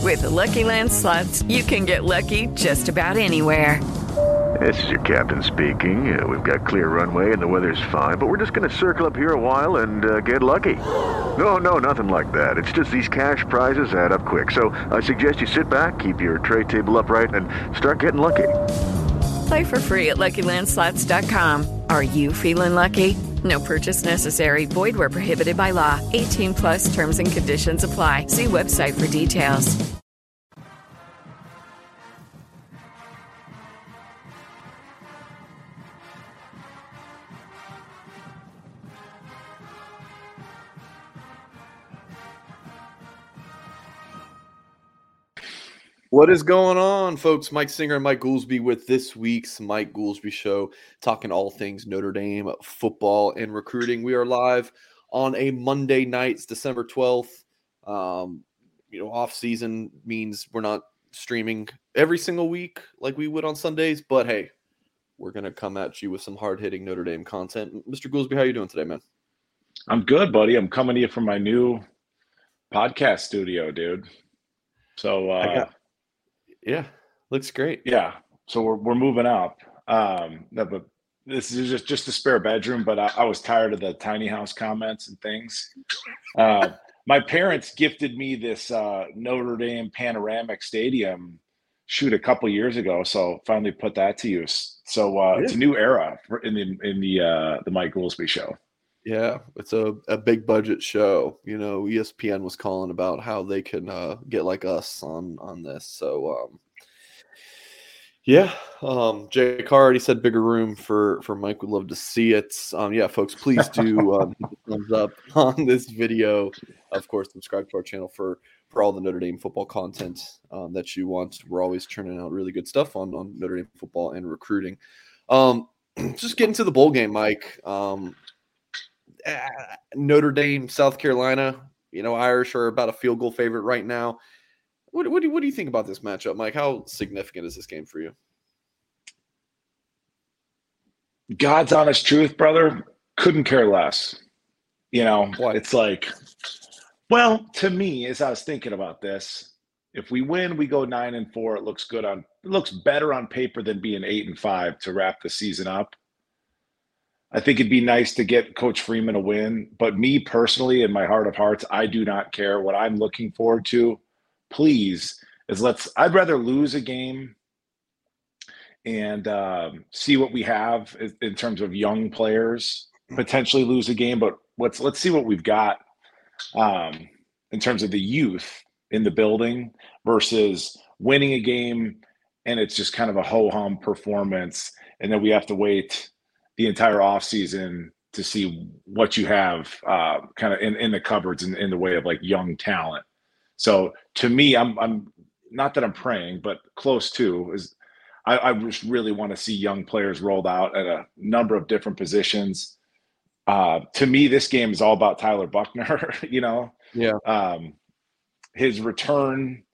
With the Lucky Land Slots, you can get lucky just about anywhere. This is your captain speaking. We've got clear runway and the weather's fine, but we're just going to circle up here a while and get lucky. No, nothing like that. It's just these cash prizes add up quick. So I suggest you sit back, keep your tray table upright, and start getting lucky. Play for free at LuckyLandSlots.com. Are you feeling lucky? No purchase necessary. Void where prohibited by law. 18 plus terms and conditions apply. See website for details. What is going on, folks? Mike Singer and Mike Goolsby with this week's Mike Goolsby Show, talking all things Notre Dame football and recruiting. We are live on a Monday night, it's December 12th. Off season means we're not streaming every single week like we would on Sundays, but hey, we're going to come at you with some hard-hitting Notre Dame content. Mr. Goolsby, how you doing today, man? I'm good, buddy. I'm coming to you from my new podcast studio, dude. So, yeah, looks great. Yeah, so we're moving up. But this is just a spare bedroom, but I was tired of the tiny house comments and things. My parents gifted me this Notre Dame panoramic stadium shoot a couple years ago, so finally put that to use. So It's a new era in the Mike Goolsby Show. Yeah, it's a big budget show. ESPN was calling about how they can get like us on this. So Jay Carr already said bigger room for Mike. We'd love to see it. Folks, please do hit the thumbs up on this video. Of course, subscribe to our channel for all the Notre Dame football content that you want. We're always churning out really good stuff on Notre Dame football and recruiting. Just getting to the bowl game, Mike. Notre Dame, South Carolina, Irish are about a field goal favorite right now. What do you think about this matchup, Mike? How significant is this game for you? God's honest truth, brother, couldn't care less. Why? It's like, well, to me, as I was thinking about this, if we win, we go 9-4. It looks better on paper than being 8-5 to wrap the season up. I think it'd be nice to get Coach Freeman a win, but me personally, in my heart of hearts, I do not care. What I'm looking forward to, please, is I'd rather lose a game and see what we have in terms of young players, potentially lose a game, but let's see what we've got in terms of the youth in the building versus winning a game and it's just kind of a ho-hum performance, and then we have to wait the entire offseason to see what you have kind of in the cupboards in the way of like young talent. So to me, I'm not that I'm praying, but close to is I just really want to see young players rolled out at a number of different positions. To me, this game is all about Tyler Buchner, Yeah. His return,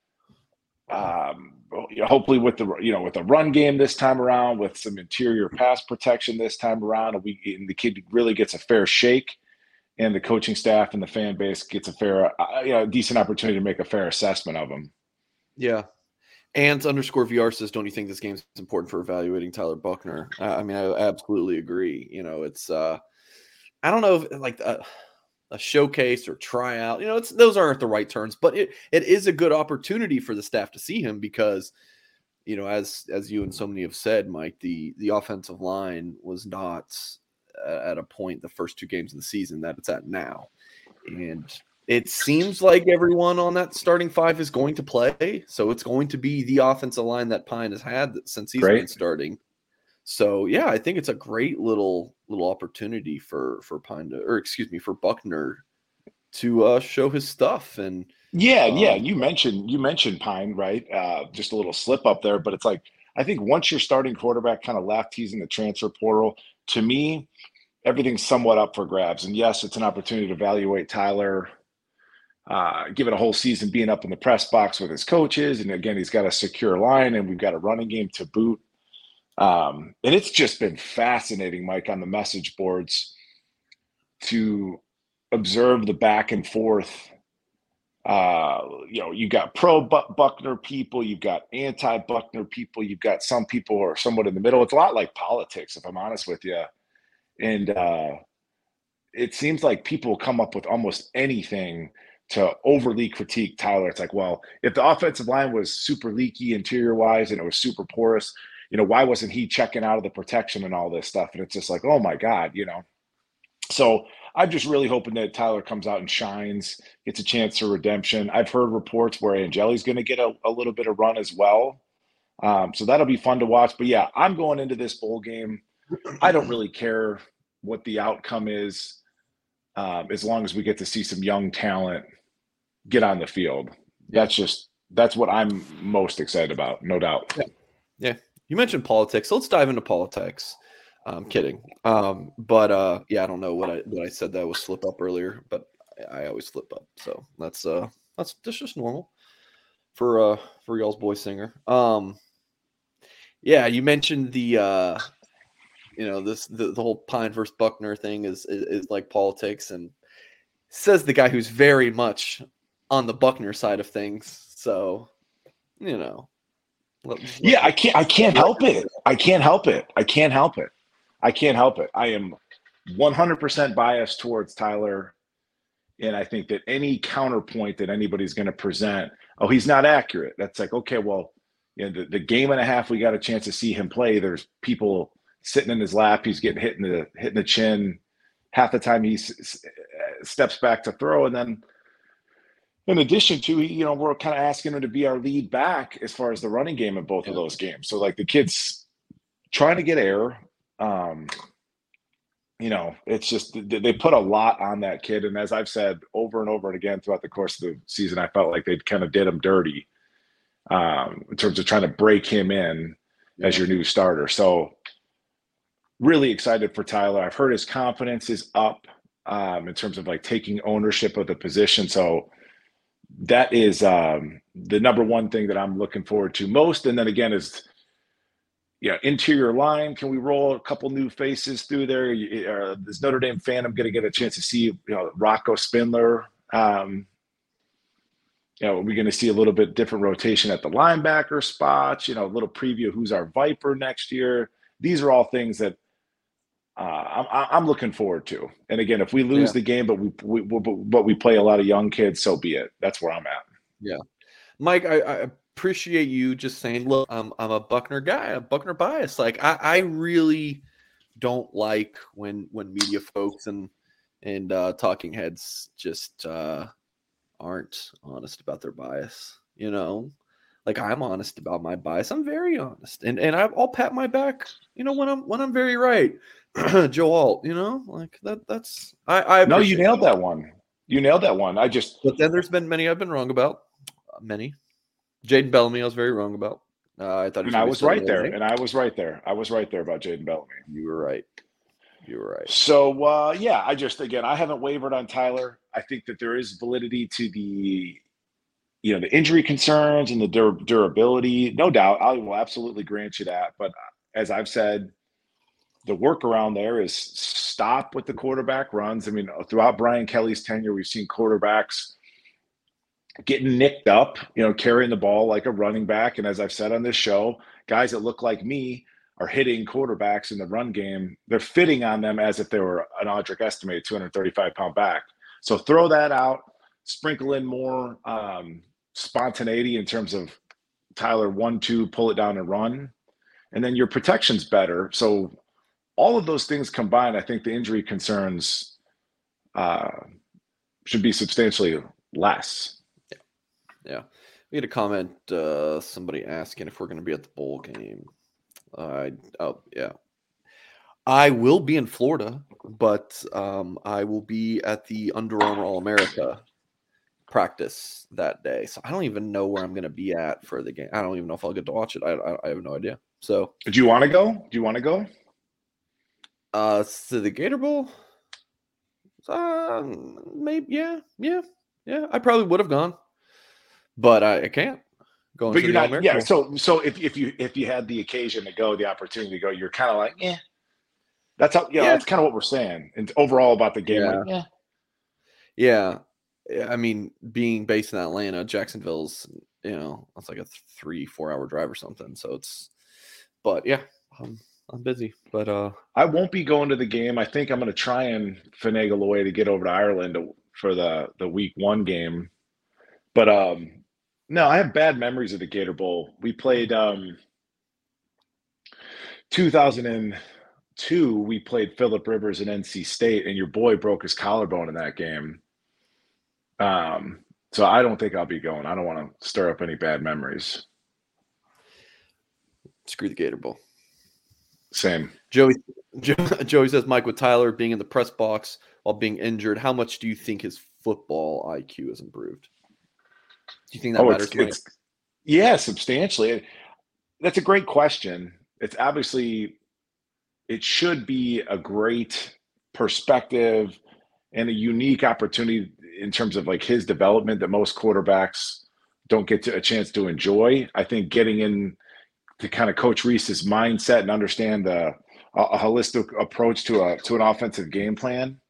hopefully with the run game this time around, with some interior pass protection this time around, and the kid really gets a fair shake, and the coaching staff and the fan base gets a fair, decent opportunity to make a fair assessment of him. Yeah. And _VR says, don't you think this game is important for evaluating Tyler Buchner? I absolutely agree. It's I don't know if like a showcase or tryout, those aren't the right terms, but it is a good opportunity for the staff to see him because, as you and so many have said, Mike, the offensive line was not at a point the first two games of the season that it's at now. And it seems like everyone on that starting five is going to play. So it's going to be the offensive line that Pine has had since he's been starting. So yeah, I think it's a great little opportunity for Buchner to show his stuff. And you mentioned Pine, right? Just a little slip up there, but it's like I think once your starting quarterback kind of left, he's in the transfer portal. To me, everything's somewhat up for grabs. And yes, it's an opportunity to evaluate Tyler, give it a whole season being up in the press box with his coaches. And again, he's got a secure line and we've got a running game to boot. And it's just been fascinating, Mike, on the message boards to observe the back and forth You've got pro-Buckner people, you've got anti-Buckner people, you've got some people who are somewhat in the middle. It's a lot like politics, if I'm honest with you. And it seems like people come up with almost anything to overly critique Tyler. It's like, well, if the offensive line was super leaky interior-wise and it was super porous, why wasn't he checking out of the protection and all this stuff? And it's just like, oh, my God, So I'm just really hoping that Tyler comes out and shines, gets a chance for redemption. I've heard reports where Angeli's going to get a little bit of run as well. So that'll be fun to watch. But, yeah, I'm going into this bowl game. I don't really care what the outcome is as long as we get to see some young talent get on the field. That's what I'm most excited about, no doubt. Yeah. You mentioned politics. So let's dive into politics. I'm kidding. But I don't know what I said that was slip up earlier, but I always slip up. So that's just normal for y'all's boy singer. You mentioned the the whole Pine versus Buckner thing is like politics, and says the guy who's very much on the Buckner side of things. So, I can't help it. I can't help it. I am 100% biased towards Tyler. And I think that any counterpoint that anybody's going to present, oh, he's not accurate. That's like, okay, well, the game and a half we got a chance to see him play, there's people sitting in his lap. He's getting hit in the chin. Half the time he steps back to throw. And then in addition to, we're kind of asking him to be our lead back as far as the running game in both of those games. So like the kid's trying to get air. It's just they put a lot on that kid. And as I've said over and over and again throughout the course of the season, I felt like they kind of did him dirty in terms of trying to break him in as your new starter. So really excited for Tyler. I've heard his confidence is up in terms of like taking ownership of the position. So that is the number one thing that I'm looking forward to most. And then again is, interior line. Can we roll a couple new faces through there? Is Notre Dame Phantom going to get a chance to see, Rocco Spindler? Are we going to see a little bit different rotation at the linebacker spots? A little preview of who's our Viper next year. These are all things that I'm looking forward to. And again, if we lose the game, but we play a lot of young kids, so be it. That's where I'm at. Yeah, Mike, I appreciate you just saying, look, I'm a Buckner guy, a Buckner bias. Like I really don't like when media folks and talking heads just aren't honest about their bias. Like I'm honest about my bias. I'm very honest, and I'll pat my back. When I'm very right. Joe Alt, like that's I no, you nailed that one. But then there's been many I've been wrong about. Many. Jaden Bellamy, I was very wrong about. I thought, I was right there about Jaden Bellamy. You were right. So I haven't wavered on Tyler. I think that there is validity to the injury concerns and the durability. No doubt, I will absolutely grant you that. But as I've said, the workaround there is stop with the quarterback runs. I mean, throughout Brian Kelly's tenure, we've seen quarterbacks getting nicked up, carrying the ball like a running back. And as I've said on this show, guys that look like me are hitting quarterbacks in the run game. They're fitting on them as if they were an Audric Estime 235-pound back. So throw that out, sprinkle in more spontaneity in terms of Tyler 1-2, pull it down and run. And then your protection's better. So all of those things combined, I think the injury concerns should be substantially less. Yeah. We had a comment, somebody asking if we're going to be at the bowl game. I will be in Florida, but I will be at the Under Armour All-America practice that day. So I don't even know where I'm going to be at for the game. I don't even know if I'll get to watch it. I have no idea. So do you want to go? To the Gator Bowl? Maybe, yeah. I probably would have gone, but I can't. Going but to you're the not. All-America Yeah. Bowl. So if you had the occasion to go, the opportunity to go, you're kind of like, yeah. That's how. That's kind of what we're saying. And overall about the game, Yeah. I mean, being based in Atlanta, Jacksonville's, it's like a 3-4 hour drive or something. So but yeah, I'm busy, but I won't be going to the game. I think I'm going to try and finagle a way to get over to Ireland for the week 1 game. But no, I have bad memories of the Gator Bowl. We played 2002. We played Phillip Rivers and NC State, and your boy broke his collarbone in that game. So I don't think I'll be going. I don't want to stir up any bad memories. Screw the Gator Bowl. Same. Joey says, Mike, with Tyler being in the press box while being injured, how much do you think his football IQ has improved? Do you think that matters? Yeah, substantially. That's a great question. It's obviously, it should be a great perspective and a unique opportunity in terms of like his development that most quarterbacks don't get a chance to enjoy. I think getting in to kind of Coach Reese's mindset and understand a holistic approach to an offensive game plan.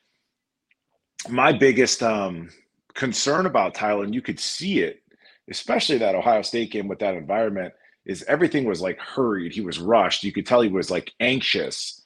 My biggest concern about Tyler, and you could see it, especially that Ohio State game with that environment, is everything was like hurried. He was rushed. You could tell he was like anxious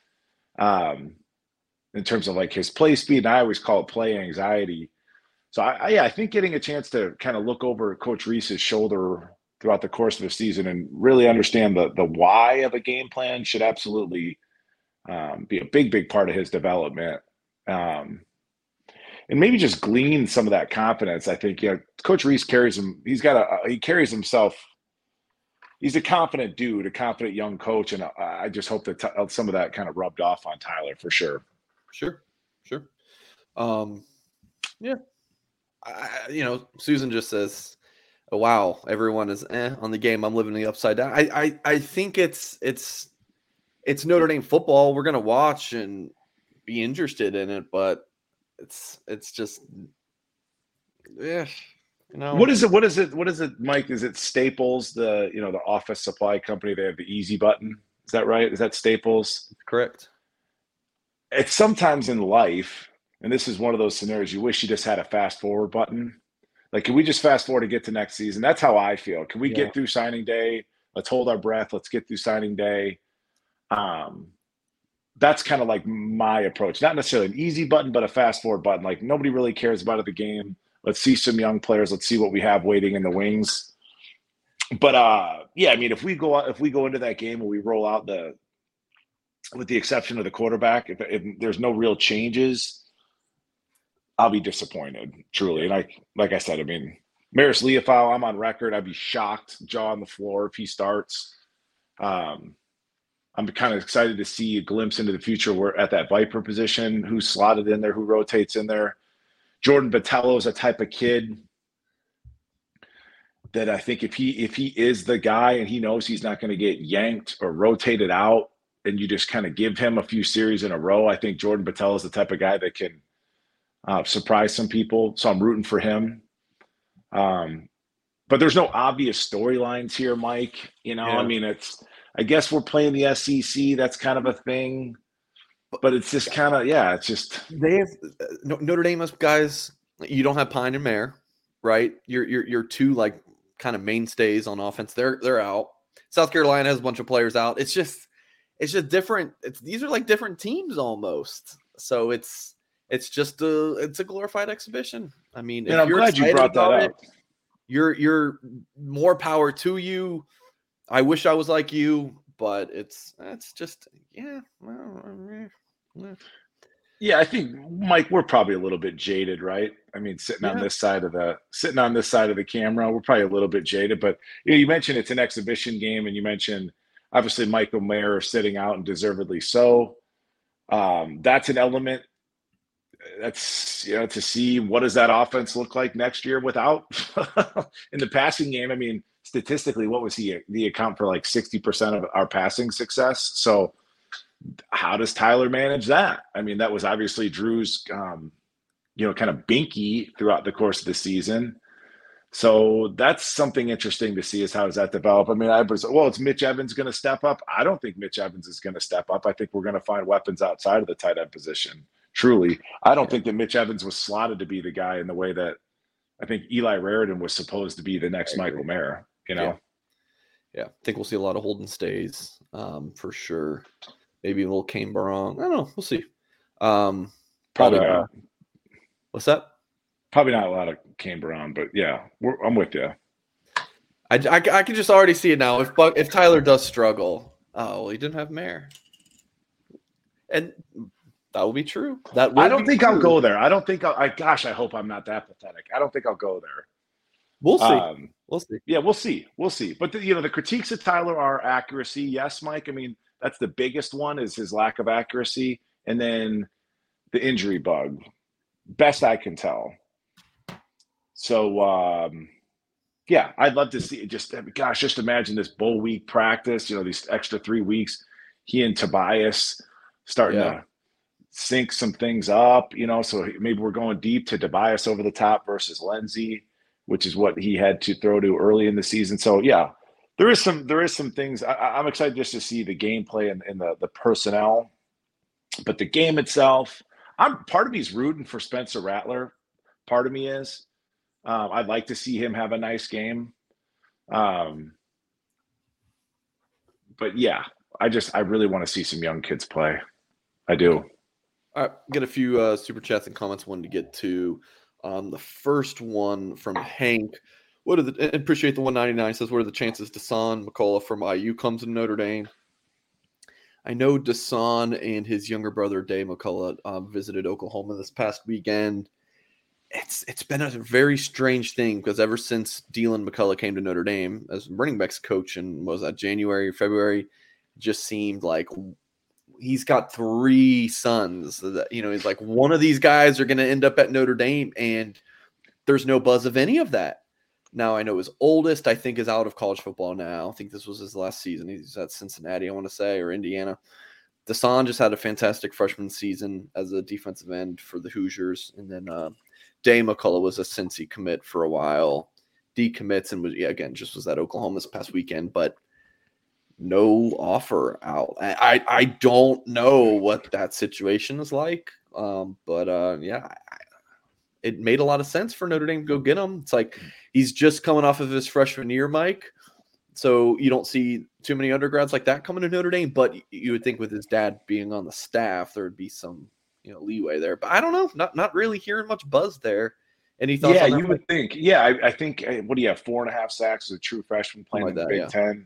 in terms of like his play speed. And I always call it play anxiety. So I think getting a chance to kind of look over Coach Reese's shoulder throughout the course of the season and really understand the why of a game plan should absolutely be a big part of his development. And maybe just glean some of that confidence. I think, Coach Reese carries him. He carries himself. He's a confident dude, a confident young coach. And I just hope that some of that kind of rubbed off on Tyler for sure. Sure. Yeah. Susan just says, oh, wow, everyone is on the game. I'm living the upside down. I think it's Notre Dame football. We're going to watch and be interested in it, but it's just, yeah. What is it, Mike? Is it Staples, the office supply company? They have the easy button. Is that right? Is that Staples? Correct. It's sometimes in life, and this is one of those scenarios, you wish you just had a fast forward button. Like, can we just fast forward to get to next season? That's how I feel. Can we get through signing day? Let's hold our breath. Let's get through signing day. That's kind of like my approach. Not necessarily an easy button, but a fast forward button. Like, nobody really cares about the game. Let's see some young players. Let's see what we have waiting in the wings. But I mean, if we go into that game and we roll out with the exception of the quarterback, if there's no real changes, I'll be disappointed, truly. And like I said, I mean, Maris Leofau, I'm on record. I'd be shocked, jaw on the floor if he starts. I'm kind of excited to see a glimpse into the future. We're at that Viper position, who's slotted in there, who rotates in there. Jordan Botelho is a type of kid that I think if he is the guy and he knows he's not going to get yanked or rotated out, and you just kind of give him a few series in a row, I think Jordan Botelho is the type of guy that can surprise some people. So I'm rooting for him. But there's no obvious storylines here, Mike. I mean, I guess we're playing the SEC. That's kind of a thing. But it's just kind of, it's just. They have Notre Dame guys. You don't have Pine and Mayer, right? You're two like kind of mainstays on offense. They're out. South Carolina has a bunch of players out. It's just different. These are like different teams almost. So it's just a glorified exhibition. I mean, if I'm glad you brought that up. You're more power to you. I wish I was like you, but it's just Yeah, I think, Mike, we're probably a little bit jaded, right? I mean, sitting on this side of the camera, we're probably a little bit jaded. But you mentioned it's an exhibition game, and you mentioned obviously Michael Mayer sitting out, and deservedly so. That's an element. That's to see what does that offense look like next year without in the passing game. I mean, statistically, what was he? The account for like 60% of our passing success. So how does Tyler manage that? I mean, that was obviously Drew's, kind of binky throughout the course of the season. So that's something interesting to see is how does that develop? I mean, it's Mitch Evans going to step up? I don't think Mitch Evans is going to step up. I think we're going to find weapons outside of the tight end position. truly. I don't think that Mitch Evans was slotted to be the guy in the way that I think Eli Raridan was supposed to be the next Michael Mayer, Yeah, I think we'll see a lot of Holden Stays for sure. Maybe a little Kane Barong. I don't know. We'll see. Probably not. What's that? Probably not a lot of Kane Barong, but yeah, I'm with you. I can just already see it now. If Tyler does struggle, he didn't have Mayer. And that will be true. I don't think I'll go there. I don't think I hope I'm not that pathetic. I don't think I'll go there. We'll see. We'll see. Yeah, we'll see. We'll see. But the critiques of Tyler are accuracy. Yes, Mike. I mean, that's the biggest one is his lack of accuracy, and then the injury bug. Best I can tell. So, yeah, I'd love to see. Just imagine this bowl week practice. These extra 3 weeks. He and Tobias starting to sync some things up. So maybe we're going deep to Tobias over the top versus Lindsey, which is what he had to throw to early in the season. So yeah, there is some things. I'm excited just to see the gameplay and the personnel, but the game itself, part of me is rooting for Spencer Rattler. Part of me is, I'd like to see him have a nice game. But yeah, I really want to see some young kids play. I do. All right, get a few super chats and comments. Wanted to get to the first one from Hank. Appreciate the 199 says, what are the chances Dasan McCullough from IU comes to Notre Dame? I know Dasan and his younger brother Day McCullough visited Oklahoma this past weekend. It's been a very strange thing because ever since Dylan McCullough came to Notre Dame as running backs coach in January, February, it just seemed like he's got 3 sons that, he's like, one of these guys are going to end up at Notre Dame, and there's no buzz of any of that. Now, I know his oldest, I think, is out of college football now. I think this was his last season. He's at Cincinnati, I want to say, or Indiana. Dasan just had a fantastic freshman season as a defensive end for the Hoosiers. And then Day McCullough was a Cincy commit for a while. Decommits and was at Oklahoma this past weekend, but no offer out. I don't know what that situation is like. It made a lot of sense for Notre Dame to go get him. It's like he's just coming off of his freshman year, Mike. So you don't see too many undergrads like that coming to Notre Dame, but you would think with his dad being on the staff, there would be some, leeway there. But I don't know, not really hearing much buzz there. Any thoughts? Yeah, you would think. Yeah, I think. What do you have? 4.5 sacks as a true freshman playing in the Big Ten.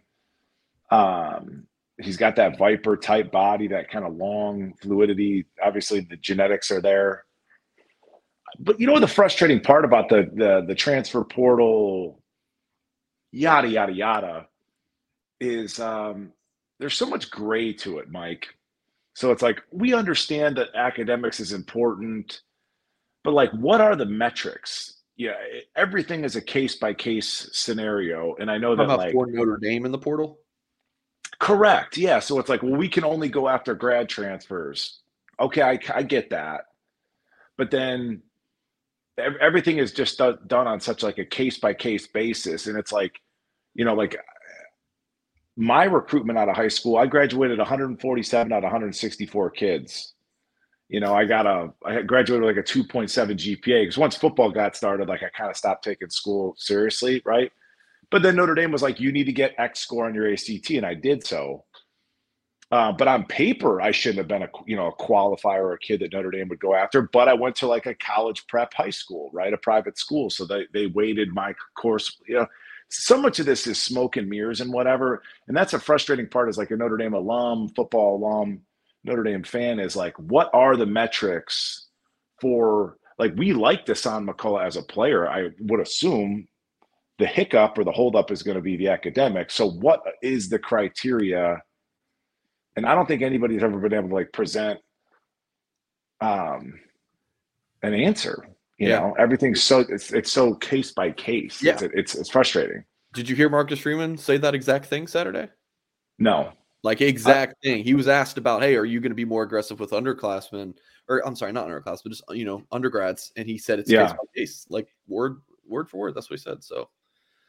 He's got that Viper type body, that kind of long fluidity. Obviously, the genetics are there. But the frustrating part about the transfer portal, yada yada yada, is there's so much gray to it, Mike. So it's like, we understand that academics is important, but like, what are the metrics? Yeah, everything is a case by case scenario, and I know that for Notre Dame in the portal. Correct. Yeah. So it's like, well, we can only go after grad transfers. Okay, I get that, but then everything is just done on such like a case by case basis, and it's like, like my recruitment out of high school, I graduated 147 out of 164 kids. I graduated like a 2.7 GPA because once football got started, like I kind of stopped taking school seriously, right? But then Notre Dame was like, you need to get X score on your ACT, and I did so. But on paper, I shouldn't have been a qualifier or a kid that Notre Dame would go after. But I went to like a college prep high school, right? A private school. So they weighted my course. So much of this is smoke and mirrors and whatever. And that's a frustrating part as like a Notre Dame alum, football alum, Notre Dame fan is like, what are the metrics for, like, we like Dasan McCullough as a player. I would assume the hiccup or the holdup is going to be the academic. So what is the criteria? And I don't think anybody's ever been able to like present an answer. You know, everything's so it's so case by case. Yeah. It's frustrating. Did you hear Marcus Freeman say that exact thing Saturday? No. Like exact thing. He was asked about, hey, are you going to be more aggressive with underclassmen? Or I'm sorry, not underclassmen, but just undergrads. And he said it's case by case, like word for word. That's what he said. So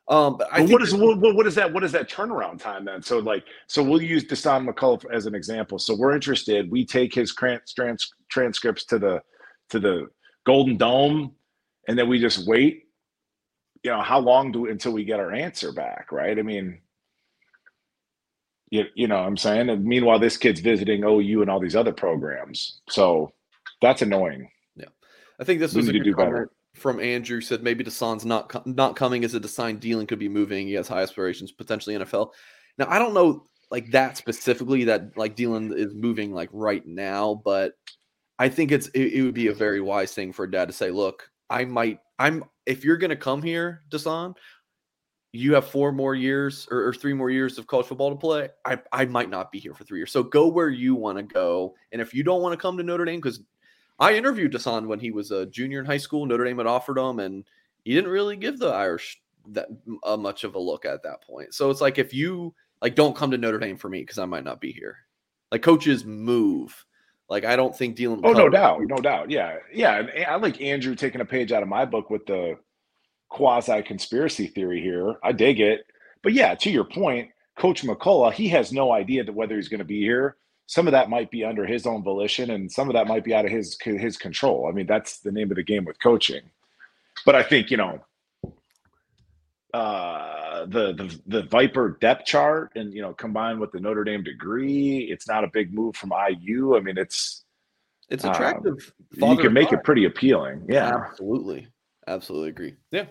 But I think what is that turnaround time then? So we'll use Dasan McCullough as an example. So we're interested. We take his transcripts to the Golden Dome, and then we just wait. How long until we get our answer back, right? I mean, you know what I'm saying? And meanwhile, this kid's visiting OU and all these other programs. So that's annoying. Yeah, I think this was a good comment from Andrew. Said maybe Dasan's not coming as a design deal and could be moving. He has high aspirations, potentially NFL. Now, I don't know like that specifically that like Dylan is moving like right now, but I think it would be a very wise thing for a dad to say, look, if you're going to come here, Dasan, you have 4 more years or 3 more years of college football to play. I might not be here for 3 years. So go where you want to go. And if you don't want to come to Notre Dame, because I interviewed Dasan when he was a junior in high school. Notre Dame had offered him, and he didn't really give the Irish that much of a look at that point. So it's like, if you like, don't come to Notre Dame for me because I might not be here. Like, coaches move. Like, I don't think Dylan. Oh, no doubt. Yeah. And I like Andrew taking a page out of my book with the quasi conspiracy theory here. I dig it. But yeah, to your point, Coach McCullough, he has no idea whether he's going to be here. Some of that might be under his own volition, and some of that might be out of his control. I mean, that's the name of the game with coaching. But I think, the Viper depth chart and, combined with the Notre Dame degree, it's not a big move from IU. I mean, it's attractive. You can make it pretty appealing. Yeah, absolutely agree. Yeah.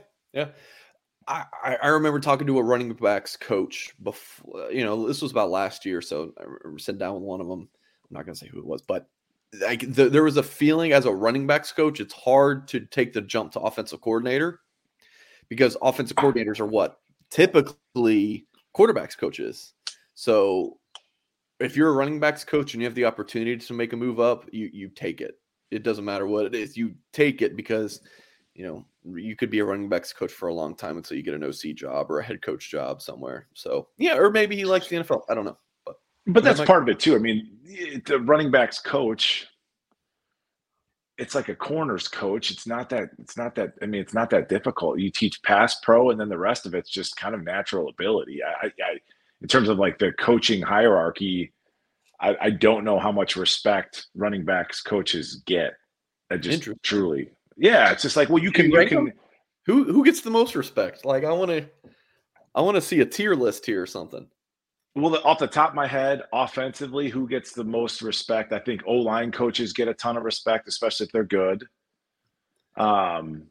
I remember talking to a running backs coach before, this was about last year. So I remember sitting down with one of them. I'm not going to say who it was, but there was a feeling as a running backs coach, it's hard to take the jump to offensive coordinator, because offensive coordinators are what typically quarterbacks coaches. So if you're a running backs coach and you have the opportunity to make a move up, you take it. It doesn't matter what it is. You take it because, you could be a running backs coach for a long time until you get an OC job or a head coach job somewhere. So yeah, or maybe he likes the NFL. I don't know. But that's part of it too. I mean, the running backs coach, it's like a corners coach. It's not that difficult. You teach pass pro, and then the rest of it's just kind of natural ability. I in terms of like the coaching hierarchy, I don't know how much respect running backs coaches get. I just truly, yeah, it's just like, well, you can who gets the most respect? Like, I want to see a tier list here or something. Well, off the top of my head, offensively, who gets the most respect? I think O-line coaches get a ton of respect, especially if they're good. Quarterbacks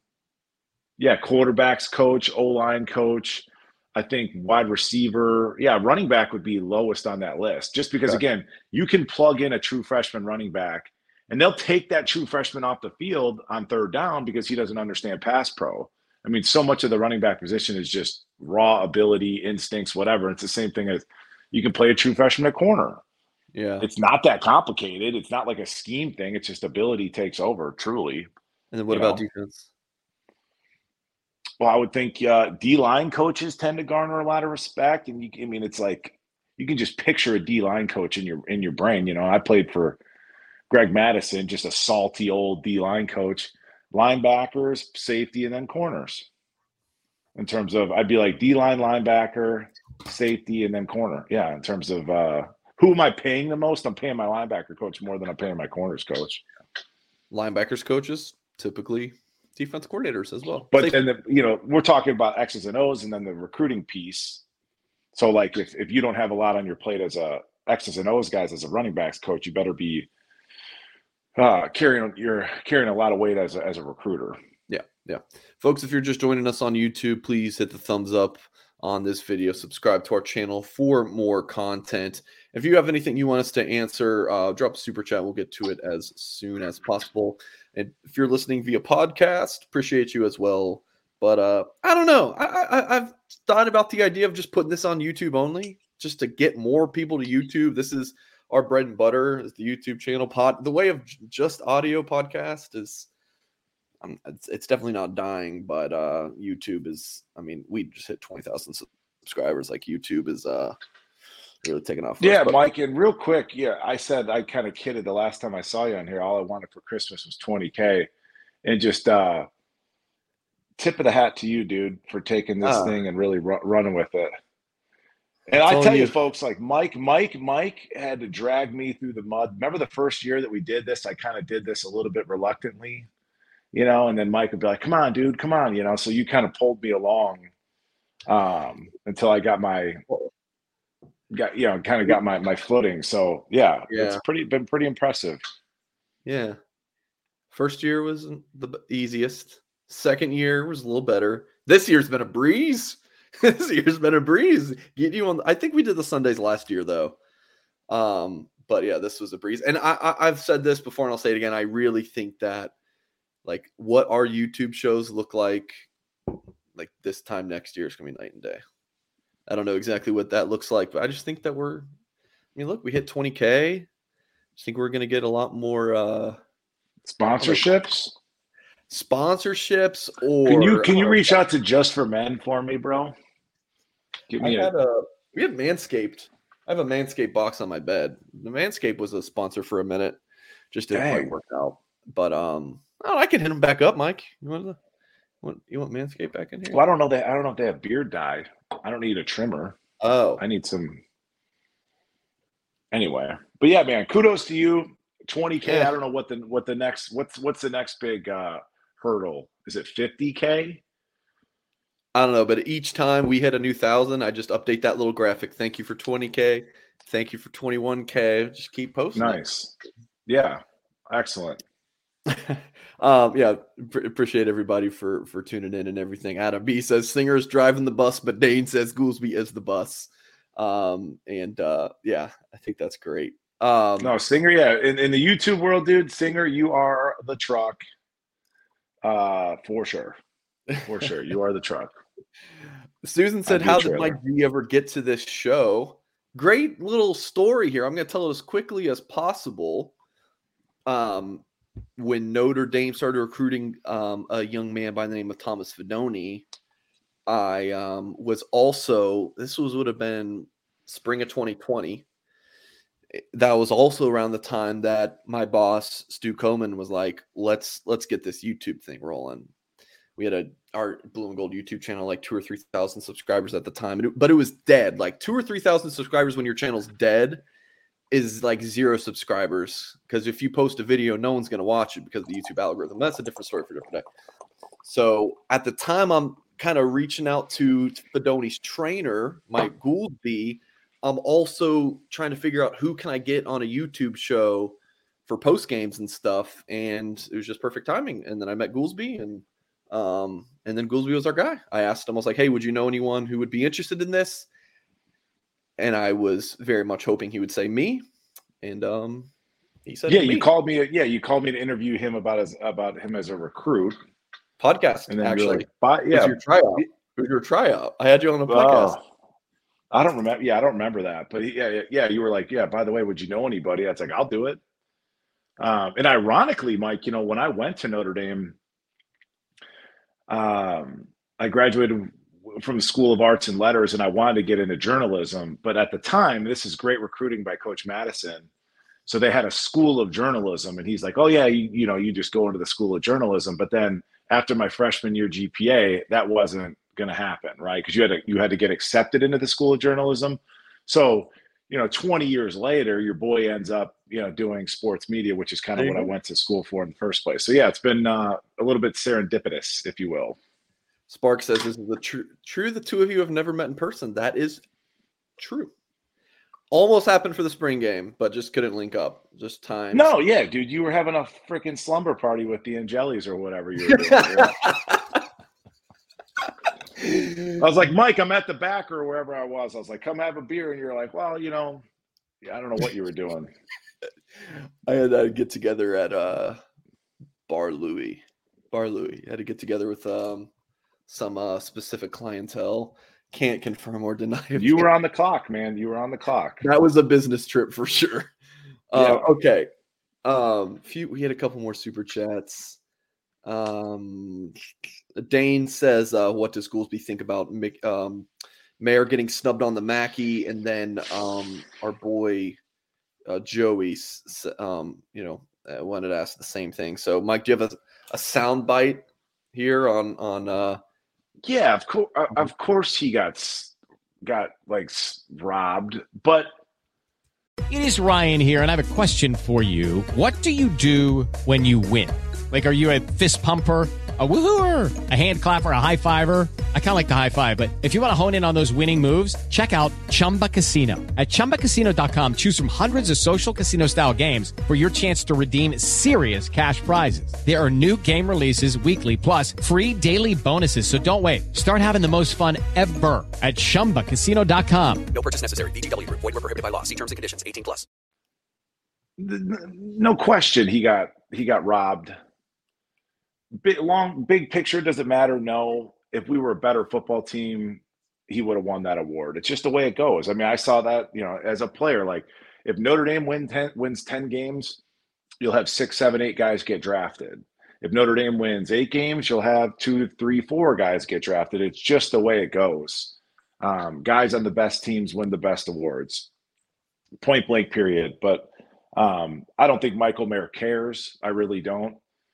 coach, O-line coach. I think wide receiver. Yeah, running back would be lowest on that list. Just because, again, you can plug in a true freshman running back, and they'll take that true freshman off the field on third down because he doesn't understand pass pro. I mean, so much of the running back position is just raw ability, instincts, whatever. It's the same thing as you can play a true freshman at corner. Yeah. It's not that complicated. It's not like a scheme thing. It's just ability takes over, truly. And then what about defense? Well, I would think D-line coaches tend to garner a lot of respect. And it's like you can just picture a D-line coach in your brain. I played for Greg Madison, just a salty old D-line coach. Linebackers, safety, and then corners. In terms of, I'd be like D-line, linebacker, safety, and then corner. Yeah, in terms of who am I paying the most? I'm paying my linebacker coach more than I'm paying my corners coach. Linebackers coaches, typically defense coordinators as well. But then, we're talking about X's and O's and then the recruiting piece. So, like, if you don't have a lot on your plate as a X's and O's guys as a running backs coach, you better be carrying a lot of weight as a recruiter. Yeah. Folks, if you're just joining us on YouTube, please hit the thumbs up on this video. Subscribe to our channel for more content. If you have anything you want us to answer, drop a super chat. We'll get to it as soon as possible. And if you're listening via podcast, appreciate you as well. But I don't know. I've thought about the idea of just putting this on YouTube only, just to get more people to YouTube. This is our bread and butter, is the YouTube channel. The way of just audio podcast is, it's definitely not dying, but YouTube is, we just hit 20,000 subscribers. Like, YouTube is really taking off. Yeah, Mike, and real quick, I said, I kind of kidded the last time I saw you on here, all I wanted for Christmas was 20K. And just tip of the hat to you, dude, for taking this thing and really running with it. And It's I all tell you, you. folks, like Mike had to drag me through the mud. Remember the first year that we did this? I kind of did this a little bit reluctantly, and then Mike would be like, "Come on, dude, come on," So you kind of pulled me along until I got my footing. So yeah, it's been pretty impressive. Yeah. First year wasn't the easiest. Second year was a little better. This year's been a breeze. Get you on. I think we did the Sundays last year though. But yeah, this was a breeze. And I've said this before and I'll say it again. I really think that like what our YouTube shows look like this time next year is gonna be night and day. I don't know exactly what that looks like, but I just think that look, we hit 20K. I think we're gonna get a lot more sponsorships. Or can you reach out to Just for Men for me, bro? we had Manscaped. I have a Manscaped box on my bed. The Manscaped was a sponsor for a minute. Just didn't quite work out. But I can hit them back up, Mike. You want Manscaped back in here? Well, I don't know if they have beard dye. I don't need a trimmer. Oh. I need some. Anyway. But yeah, man, kudos to you. 20K. Yeah. I don't know what's the next big hurdle. Is it 50K? I don't know, but each time we hit a new 1,000, I just update that little graphic. Thank you for 20K. Thank you for 21K. Just keep posting. Nice. Yeah. Excellent. Appreciate everybody for tuning in and everything. Adam B says Singer is driving the bus, but Dane says Goolsby is the bus. I think that's great. No, Singer, yeah. In the YouTube world, dude, Singer, you are the truck. For sure. For sure. You are the truck. Susan said, how did Mike G ever get to this show? Great little story here. I'm going to tell it as quickly as possible. When Notre Dame started recruiting a young man by the name of Thomas Fidone, I would have been spring of 2020. That was also around the time that my boss, Stu Coleman, was like, let's get this YouTube thing rolling. We had our Blue and Gold YouTube channel, like 2,000 or 3,000 subscribers at the time, but it was dead. Like 2,000 or 3,000 subscribers when your channel's dead is like 0 subscribers. Because if you post a video, no one's going to watch it because of the YouTube algorithm. That's a different story for a different day. So at the time, I'm kind of reaching out to Fidone's trainer, Mike Goolsby. I'm also trying to figure out who can I get on a YouTube show for post games and stuff. And it was just perfect timing. And then I met Goolsby and then Goolsby was our guy. I asked him, I was like, hey, would you know anyone who would be interested in this? And I was very much hoping he would say me. And he said, yeah, you called me to interview him about him as a recruit. Podcast, and then actually. Like, yeah. It was your tryout. I had you on the podcast. I don't remember. Yeah, I don't remember that. But yeah, you were like, yeah, by the way, would you know anybody? I was like, I'll do it. And ironically, Mike, when I went to Notre Dame, I graduated from the School of Arts and Letters, and I wanted to get into journalism. But at the time, this is great recruiting by Coach Madison. So they had a school of journalism, and he's like, oh yeah, you just go into the school of journalism. But then after my freshman year GPA, that wasn't going to happen, right? Because you had to get accepted into the school of journalism. So 20 years later, your boy ends up doing sports media, which is kind of what I went to school for in the first place. So yeah, it's been a little bit serendipitous, if you will. Spark says this is true. The two of you have never met in person. That is true. Almost happened for the spring game, but just couldn't link up. Just time. No, yeah, dude, you were having a freaking slumber party with the Angelis or whatever you were doing. I was like, Mike, I'm at the back or wherever I was. I was like, come have a beer. And you're like, well, I don't know what you were doing. I had to get together at Bar Louie. I had to get together with some specific clientele. Can't confirm or deny it. You were on the clock, man. You were on the clock. That was a business trip for sure. Yeah. Okay. We had a couple more super chats. Dane says, what does Goolsby think about Mayer getting snubbed on the Mackey? And then our boy Joey wanted to ask the same thing. So Mike, do you have a sound bite? here on Yeah, of course he got like robbed, but It is Ryan here, and I have a question for you. What do you do when you win? Like, are you a fist pumper, a woohooer, a hand clapper, a high fiver? I kind of like the high five, but if you want to hone in on those winning moves, check out Chumba Casino. At ChumbaCasino.com, choose from hundreds of social casino-style games for your chance to redeem serious cash prizes. There are new game releases weekly, plus free daily bonuses. So don't wait. Start having the most fun ever at ChumbaCasino.com. No purchase necessary. VGW Group. Void where prohibited by law. See terms and conditions. 18+. No question, he got robbed. Big picture, does it matter? No. If we were a better football team, he would have won that award. It's just the way it goes. I mean, I saw that, as a player, like if Notre Dame wins 10 games, you'll have 6, 7, 8 guys get drafted. If Notre Dame wins 8 games, you'll have 2, 3, 4 guys get drafted. It's just the way it goes. Guys on the best teams win the best awards. Point blank, period. But I don't think Michael Mayer cares. I really don't.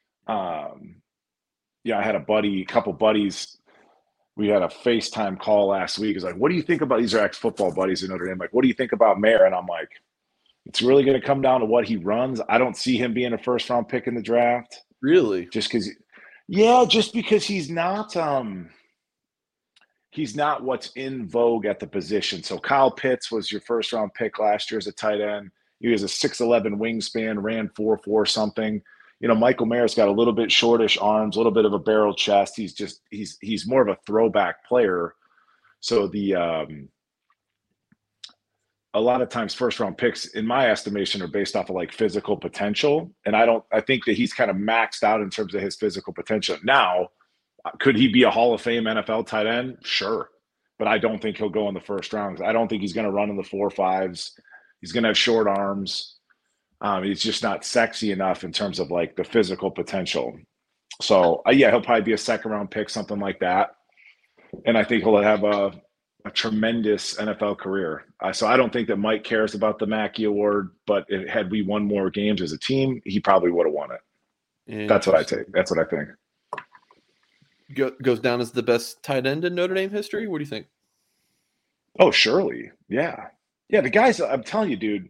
I had a couple buddies. We had a FaceTime call last week. It's like, what do you think about, these are ex-football buddies in Notre Dame. Like, what do you think about Mayer? And I'm like, it's really going to come down to what he runs. I don't see him being a first-round pick in the draft. Really? Just because he's not what's in vogue at the position. So Kyle Pitts was your first-round pick last year as a tight end. He was a 6'11" wingspan, ran 4.4 something. Michael Mayer's got a little bit shortish arms, a little bit of a barrel chest. He's more of a throwback player. So a lot of times first round picks, in my estimation, are based off of like physical potential. And I think that he's kind of maxed out in terms of his physical potential. Now, could he be a Hall of Fame NFL tight end? Sure. But I don't think he'll go in the first round. I don't think he's going to run in the 4.5s. He's going to have short arms. He's just not sexy enough in terms of like the physical potential. So he'll probably be a second round pick, something like that. And I think he'll have a tremendous NFL career. So I don't think that Mike cares about the Mackey Award, but had we won more games as a team, he probably would have won it. That's what I think. Goes down as the best tight end in Notre Dame history. What do you think? Oh, surely. Yeah. Yeah. The guys, I'm telling you, dude,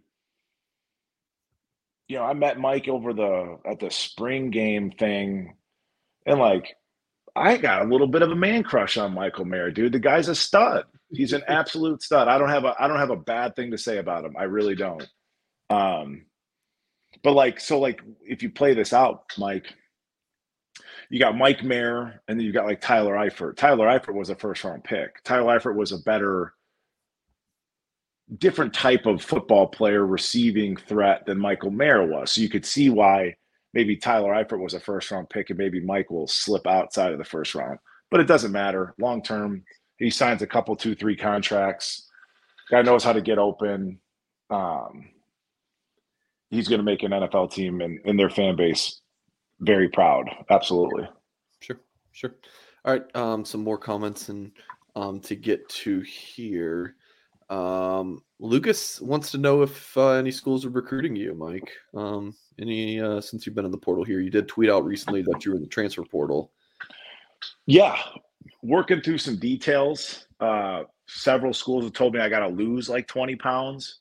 I met Mike at the spring game thing, and like I got a little bit of a man crush on Michael Mayer, dude. The guy's a stud. He's an absolute stud. I don't have a bad thing to say about him. I really don't. But if you play this out, Mike, you got Mike Mayer, and then you got like Tyler Eifert. Tyler Eifert was a first round pick. Tyler Eifert was a different type of football player, receiving threat than Michael Mayer was. So you could see why maybe Tyler Eifert was a first round pick and maybe Mike will slip outside of the first round, but it doesn't matter. Long term, he signs a couple, 2, 3 contracts. Guy knows how to get open. He's going to make an NFL team and their fan base very proud. Absolutely. Sure. All right. Some more comments and to get to here. Lucas wants to know if any schools are recruiting you, Mike. Since you've been in the portal here, you did tweet out recently that you were in the transfer portal. Yeah, working through some details. Several schools have told me I got to lose like 20 pounds.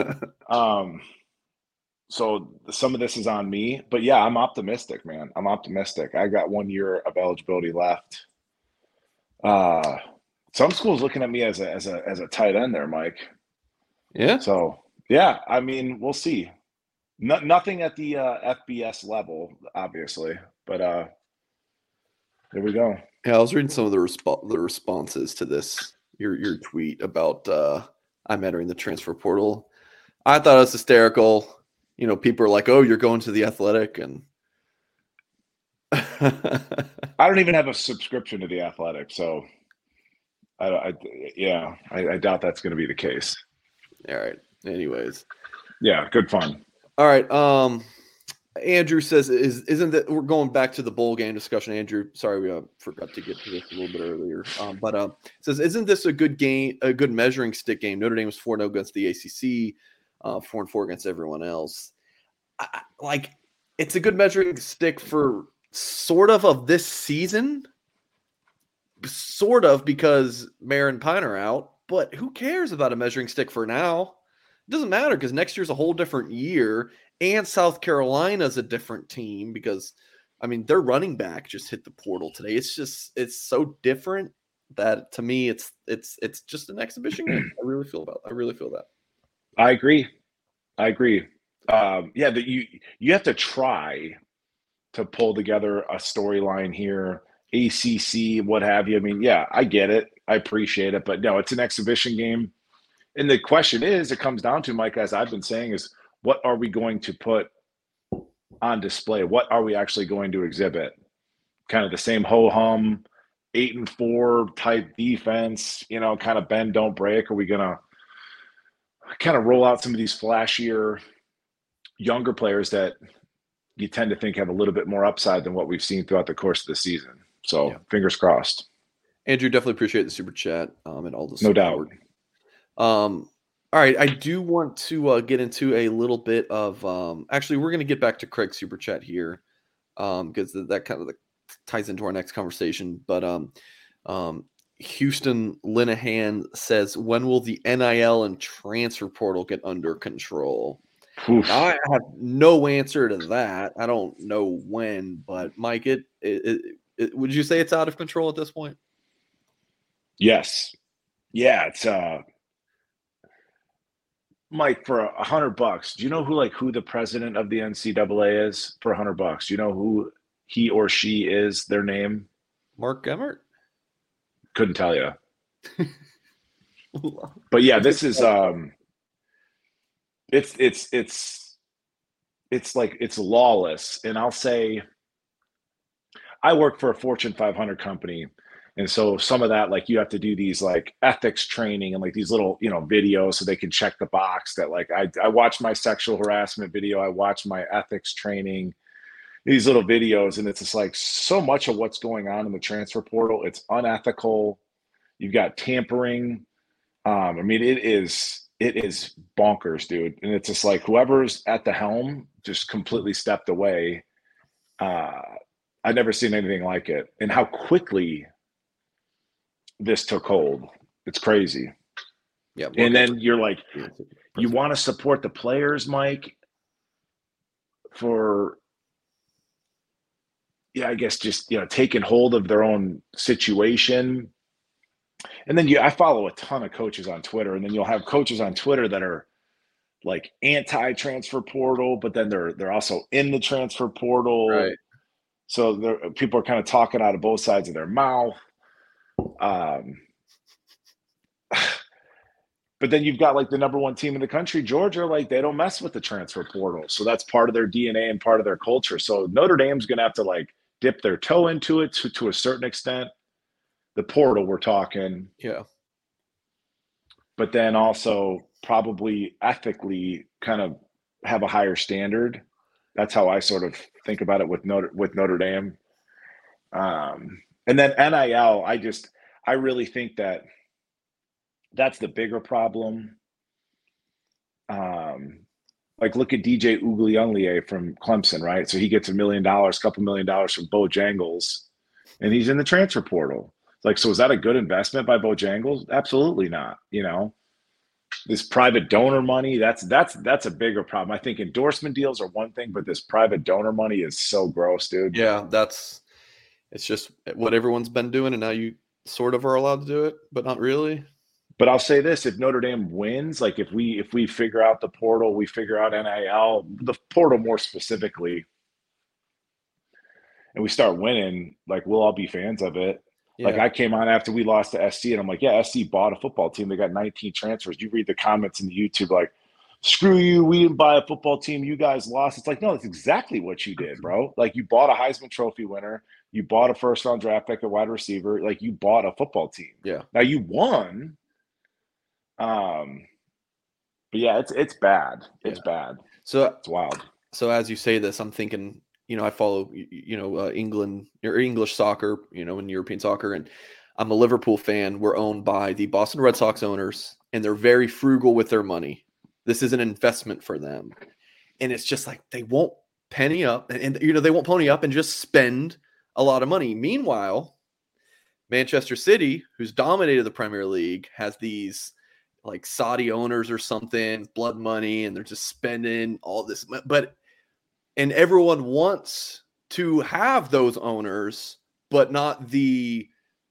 So some of this is on me, but yeah, I'm optimistic, man. I'm optimistic. I got 1 year of eligibility left. Some schools looking at me as a tight end there, Mike. Yeah. So yeah, I mean, we'll see. Nothing at the FBS level, obviously, but there we go. Yeah, I was reading some of the responses to this your tweet about I'm entering the transfer portal. I thought it was hysterical. People are like, "Oh, you're going to the Athletic," and I don't even have a subscription to the Athletic, so. I doubt that's going to be the case. All right. Anyways. Yeah, good fun. All right. Andrew says, isn't that we're going back to the bowl game discussion, Andrew? Sorry, we forgot to get to this a little bit earlier. But says, isn't this a good game, a good measuring stick game? Notre Dame was 4-0 against the ACC, 4-4 against everyone else. It's a good measuring stick for sort of this season, sort of because Mayer and Pine are out, but who cares about a measuring stick for now? It doesn't matter because next year's a whole different year, and South Carolina's a different team because, I mean, their running back just hit the portal today. It's so different that to me it's just an exhibition game. I really feel that. I agree. Yeah, that you have to try to pull together a storyline here, ACC, what have you. I mean, yeah, I get it. I appreciate it. But no, it's an exhibition game. And the question is, it comes down to, Mike, as I've been saying, is what are we going to put on display? What are we actually going to exhibit? Kind of the same ho-hum, 8-4 type defense, kind of bend, don't break. Are we going to kind of roll out some of these flashier, younger players that you tend to think have a little bit more upside than what we've seen throughout the course of the season? So yeah. Fingers crossed. Andrew, definitely appreciate the super chat and all the support. No doubt. All right, I do want to get into a little bit of actually, we're going to get back to Craig's super chat here because that kind of ties into our next conversation. But Houston Linehan says, when will the NIL and transfer portal get under control? Now, I have no answer to that. I don't know when, but Mike, would you say it's out of control at this point? Yes. Yeah, it's Mike, for $100, do you know who the president of the NCAA is for $100? Do you know who he or she is, their name? Mark Emmert? Couldn't tell you. But yeah, this is it's lawless. And I'll say, I work for a Fortune 500 company. And so some of that, like, you have to do these like ethics training and like these little, videos so they can check the box that like, I watch my sexual harassment video. I watch my ethics training, these little videos. And it's just like so much of what's going on in the transfer portal. It's unethical. You've got tampering. I mean, it is bonkers, dude. And it's just like whoever's at the helm just completely stepped away. I've never seen anything like it. And how quickly this took hold. It's crazy. Yeah. And then you're like, you want to support the players, Mike, for, I guess just, taking hold of their own situation. And then I follow a ton of coaches on Twitter, and then you'll have coaches on Twitter that are like anti-transfer portal, but then they're also in the transfer portal. Right. So people are kind of talking out of both sides of their mouth. But then you've got like the number one team in the country, Georgia, like they don't mess with the transfer portal. So that's part of their DNA and part of their culture. So Notre Dame's going to have to like dip their toe into it to a certain extent. The portal we're talking. Yeah. But then also probably ethically kind of have a higher standard. That's how I sort of think about it with Notre Dame. And then NIL, I really think that's the bigger problem. Like look at DJ Uiagalelei from Clemson, right? So he gets $1 million, couple $1 million from Bojangles, and he's in the transfer portal. Like, so is that a good investment by Bojangles? Absolutely not. This private donor money, that's a bigger problem. I think endorsement deals are one thing, but this private donor money is so gross, dude. Yeah, it's just what everyone's been doing, and now you sort of are allowed to do it, but not really. But I'll say this, if Notre Dame wins, like if we figure out the portal, we figure out NIL, the portal more specifically, and we start winning, like we'll all be fans of it. Yeah. Like I came on after we lost to SC, and I'm like, yeah, SC bought a football team. They got 19 transfers. You read the comments in the YouTube like, screw you, we didn't buy a football team. You guys lost. It's like, no, that's exactly what you did, bro. Like you bought a Heisman Trophy winner. You bought a first-round draft pick, a wide receiver. Like you bought a football team. Yeah. Now you won. But yeah, it's bad. It's bad. So it's wild. So as you say this, I'm thinking, I follow, England or English soccer, and European soccer, and I'm a Liverpool fan. We're owned by the Boston Red Sox owners, and they're very frugal with their money. This is an investment for them. And it's just like, they won't penny up, and they won't pony up and just spend a lot of money. Meanwhile, Manchester City, who's dominated the Premier League, has these like Saudi owners or something, blood money, and they're just spending all this. And everyone wants to have those owners, but not the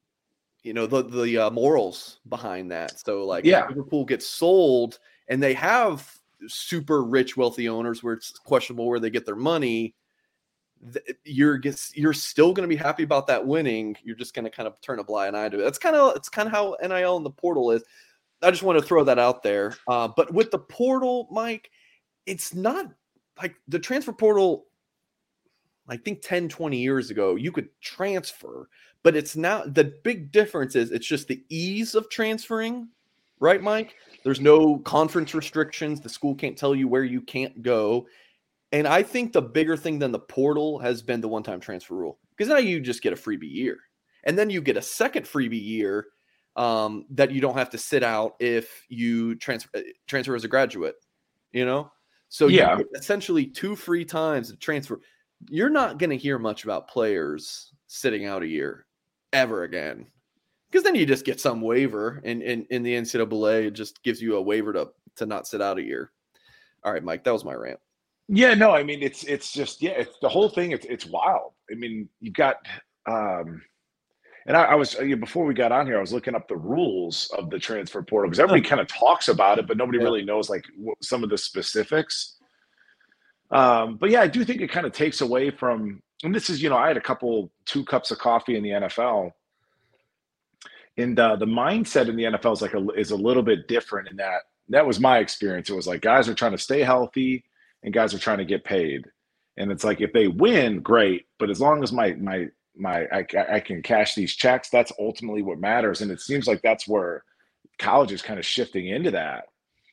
morals behind that. So like, if Liverpool gets sold and they have super rich, wealthy owners where it's questionable where they get their money, you're still going to be happy about that winning. You're just going to kind of turn a blind eye to it. It's kind of how NIL and the portal is. I just want to throw that out there. But with the portal, Mike, it's not like the transfer portal. I think 10, 20 years ago, you could transfer, but it's not. The big difference is it's just the ease of transferring, right, Mike? There's no conference restrictions. The school can't tell you where you can't go. And I think the bigger thing than the portal has been the one-time transfer rule, because now you just get a freebie year. And then you get a second freebie year that you don't have to sit out if you transfer as a graduate, So you get essentially 2 free times to transfer. You're not going to hear much about players sitting out a year ever again, because then you just get some waiver in the NCAA. It just gives you a waiver to not sit out a year. All right, Mike, that was my rant. Yeah, no, I mean, it's just, it's the whole thing. It's wild. I mean, you've got, and I was, before we got on here, I was looking up the rules of the transfer portal, because everybody kind of talks about it, but nobody really knows like some of the specifics. But yeah, I do think it kind of takes away from, and this is, I had 2 cups of coffee in the NFL, and the mindset in the NFL is a little bit different in that was my experience. It was like guys are trying to stay healthy and guys are trying to get paid. And it's like, if they win, great. But as long as I can cash these checks, that's ultimately what matters. And it seems like that's where college is kind of shifting into that,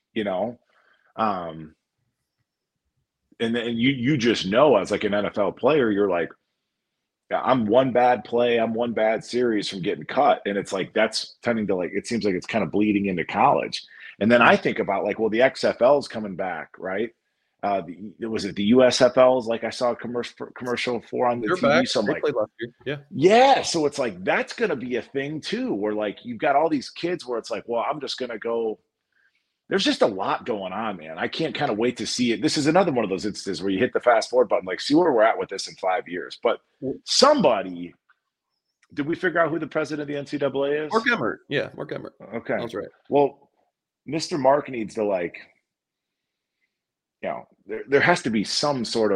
and then you just know, as like an NFL player, you're like, I'm one bad play, I'm one bad series from getting cut. And it's like, that's tending to it seems like it's kind of bleeding into college. And then I think about the XFL is coming back, right? Was it the USFLs? Like I saw a commercial for on the TV. Back. So I'm they like, played last year. Yeah. So it's like, that's going to be a thing too, where like, you've got all these kids where it's like, well, I'm just going to go. There's just a lot going on, man. I can't kind of wait to see it. This is another one of those instances where you hit the fast forward button, like see where we're at with this in 5 years. But somebody, did we figure out who the president of the NCAA is? Mark Emmert. Yeah, Mark Emmert. Okay. That's right. Well, Mr. Mark needs to there has to be some sort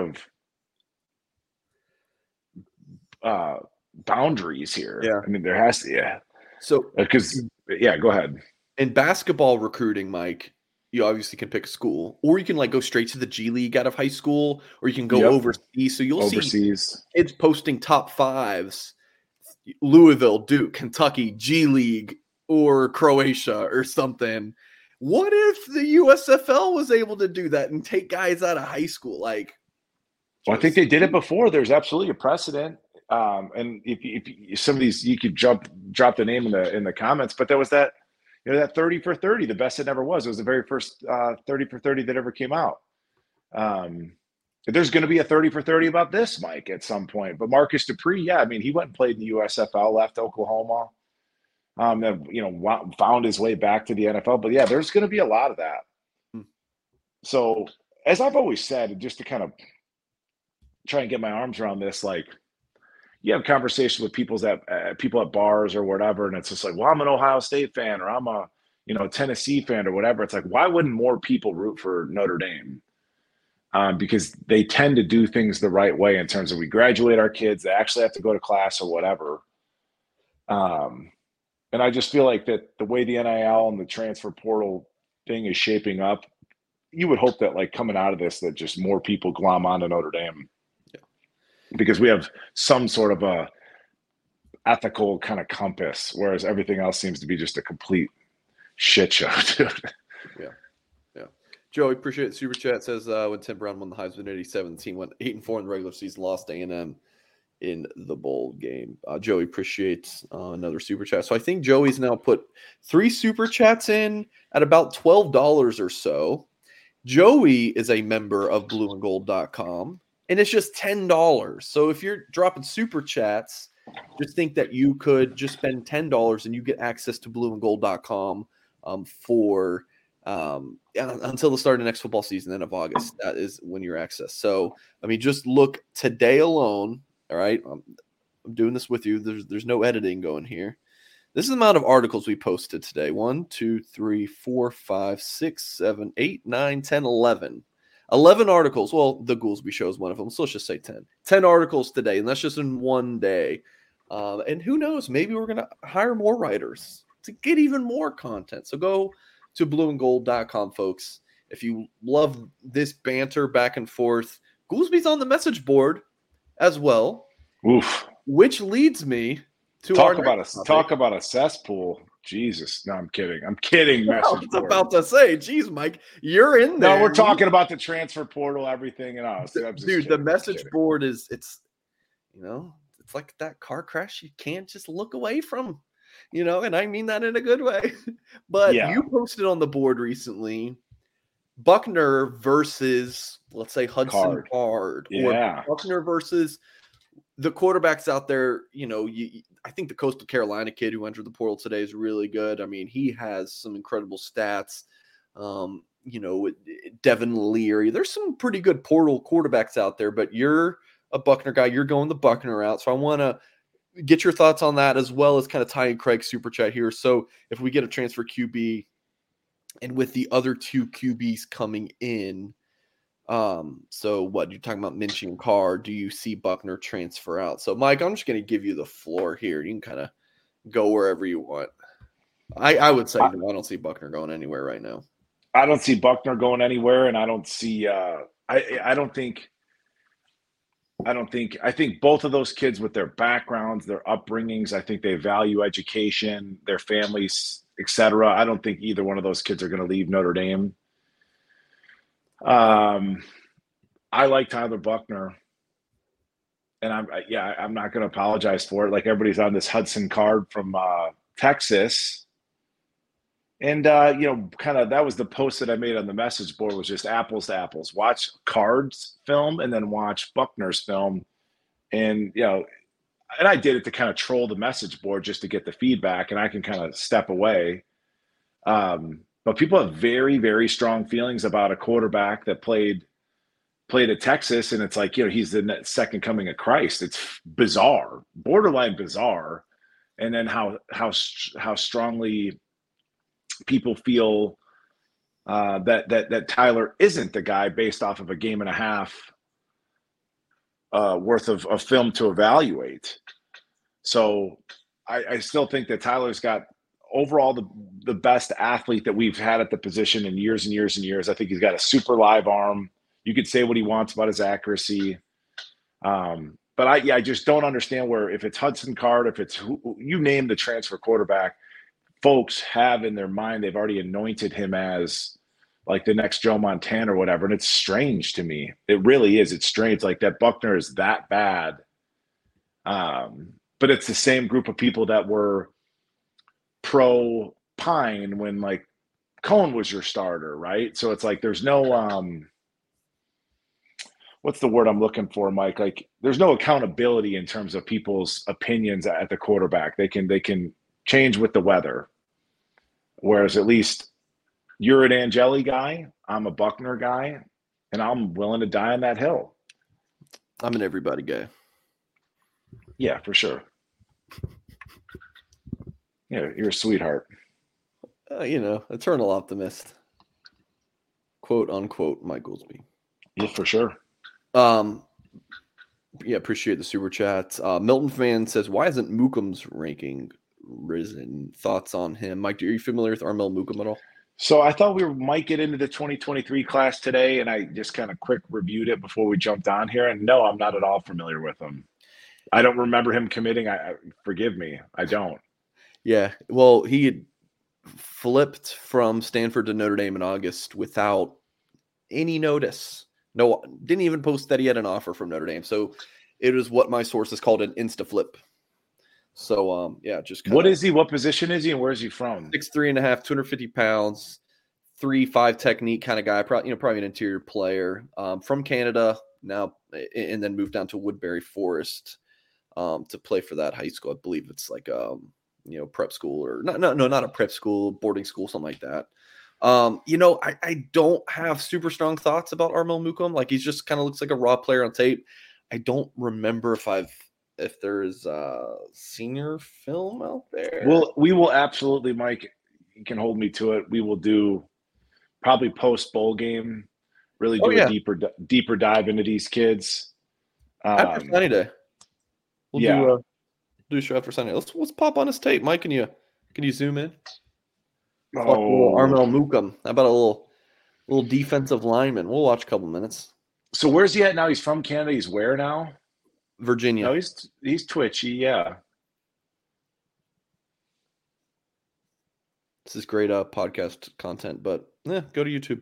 of boundaries here. Yeah. I mean, there has to, yeah. So, go ahead. In basketball recruiting, Mike, you obviously can pick a school, or you can go straight to the G League out of high school, or you can go overseas. So you'll see kids posting top 5s, Louisville, Duke, Kentucky, G League, or Croatia or something. What if the USFL was able to do that and take guys out of high school? I think they did it before. There's absolutely a precedent. And if some of these, you could drop the name in the comments, but there was that, that 30 for 30, the best it ever was. It was the very first 30 for 30 that ever came out. There's going to be a 30 for 30 about this, Mike, at some point. But Marcus Dupree, he went and played in the USFL, left Oklahoma, found his way back to the NFL. But yeah, there's going to be a lot of that. So as I've always said, just to kind of try and get my arms around this, you have conversations with people at bars or whatever, and it's just like, well, I'm an Ohio State fan, or I'm a Tennessee fan or whatever. It's like, why wouldn't more people root for Notre Dame? Because they tend to do things the right way in terms of, we graduate our kids, they actually have to go to class or whatever. And I just feel like that the way the NIL and the transfer portal thing is shaping up, you would hope that coming out of this, that just more people glom onto Notre Dame. Because we have some sort of a ethical kind of compass, whereas everything else seems to be just a complete shit show, dude. Yeah. Joey, appreciate it. Super Chat says when Tim Brown won the Heisman in '87, the team went 8-4 in the regular season, lost to A&M in the bowl game. Joey appreciates another Super Chat. So I think Joey's now put 3 Super Chats in at about $12 or so. Joey is a member of blueandgold.com. And it's just $10. So if you're dropping super chats, just think that you could just spend $10 and you get access to blueandgold.com for until the start of next football season, end of August. That is when your access. So, I mean, just look today alone. All right. I'm doing this with you. There's no editing going here. This is the amount of articles we posted today. 1, 2, 3, 4, 5, 6, 7, 8, 9, 10, 11. 11 articles. Well, the Goolsby show is one of them. So let's just say 10. 10 articles today, and that's just in one day. And who knows? Maybe we're going to hire more writers to get even more content. So go to blueandgold.com, folks. If you love this banter back and forth, Goolsby's on the message board as well. Oof. Which leads me to talk about a cesspool. Jesus, no, I'm kidding. I was about to say, geez, Mike, you're in there. No, we're talking about the transfer portal, everything, and us. Dude, the message board is it's like that car crash you can't just look away from, and I mean that in a good way. But You posted on the board recently, Buckner versus, let's say, Hudson Card. Yeah. Or Buckner versus the quarterbacks out there. I think the Coastal Carolina kid who entered the portal today is really good. I mean, he has some incredible stats. Devin Leary. There's some pretty good portal quarterbacks out there, but you're a Buckner guy. You're going the Buckner route. So I want to get your thoughts on that, as well as kind of tying Craig's super chat here. So if we get a transfer QB and with the other two QBs coming in, so what you're talking about, Minchie and Carr, do you see Buckner transfer out? So Mike, I'm just going to give you the floor here. You can kind of go wherever you want. I would say I don't see Buckner going anywhere right now. I don't see Buckner going anywhere, and I don't see I think both of those kids, with their backgrounds, their upbringings, I think they value education, their families, etc. I don't think either one of those kids are going to leave Notre Dame. I like Tyler Buckner, and I'm not going to apologize for it. Like, everybody's on this Hudson Card from Texas, and kind of that was the post that I made on the message board, was just apples to apples. Watch Card's film and then watch Buckner's film, and and I did it to kind of troll the message board just to get the feedback, and I can kind of step away. But people have very, very strong feelings about a quarterback that played at Texas, and it's like, he's the second coming of Christ. It's bizarre, borderline bizarre. And then how strongly people feel that Tyler isn't the guy based off of a game and a half worth of film to evaluate. So I still think that Tyler's got overall the best athlete that we've had at the position in years and years and years. I think he's got a super live arm. You could say what he wants about his accuracy. But I just don't understand where, if it's Hudson Card, if it's who you name the transfer quarterback, folks have in their mind, they've already anointed him as like the next Joe Montana or whatever. And it's strange to me. It really is. It's strange. Like, that Buckner is that bad. But it's the same group of people that were pro Pine when, like, Cohen was your starter, right? So it's like there's no what's the word I'm looking for, Mike? Like, there's no accountability in terms of people's opinions at the quarterback. They can change with the weather. Whereas at least you're an Angeli guy, I'm a Buckner guy, and I'm willing to die on that hill. I'm an everybody guy. Yeah, for sure. Yeah, you're a sweetheart. Eternal optimist. Quote unquote, Mike Goolsby. Yeah, for sure. Appreciate the super chats. Milton Fan says, why isn't Mookum's ranking risen? Thoughts on him? Mike, are you familiar with Armel Mookum at all? So I thought we might get into the 2023 class today, and I just kind of quick reviewed it before we jumped on here. And no, I'm not at all familiar with him. I don't remember him committing. Forgive me. I don't. Yeah. Well, he had flipped from Stanford to Notre Dame in August without any notice. No, didn't even post that he had an offer from Notre Dame. So it was what my sources called an insta flip. So, just what is he? What position is he, and where is he from? 6'3.5", 250 pounds, 3-5 technique kind of guy. Probably an interior player. From Canada, now and then moved down to Woodbury Forest to play for that high school. I believe it's like prep school or not a prep school, boarding school, something like that. I don't have super strong thoughts about Armel Mukum. Like, he's just kind of looks like a raw player on tape. I don't remember if there's senior film out there. Well, we will absolutely, Mike, you can hold me to it. We will do probably post bowl game, really do a deeper dive into these kids. After signing day. We'll do a show after signing day. Let's pop on his tape. Mike, can you zoom in? Armel Mukum. How about a little defensive lineman? We'll watch a couple minutes. So where's he at now? He's from Canada. He's where now? Virginia. No, he's twitchy, yeah. This is great podcast content, but go to YouTube.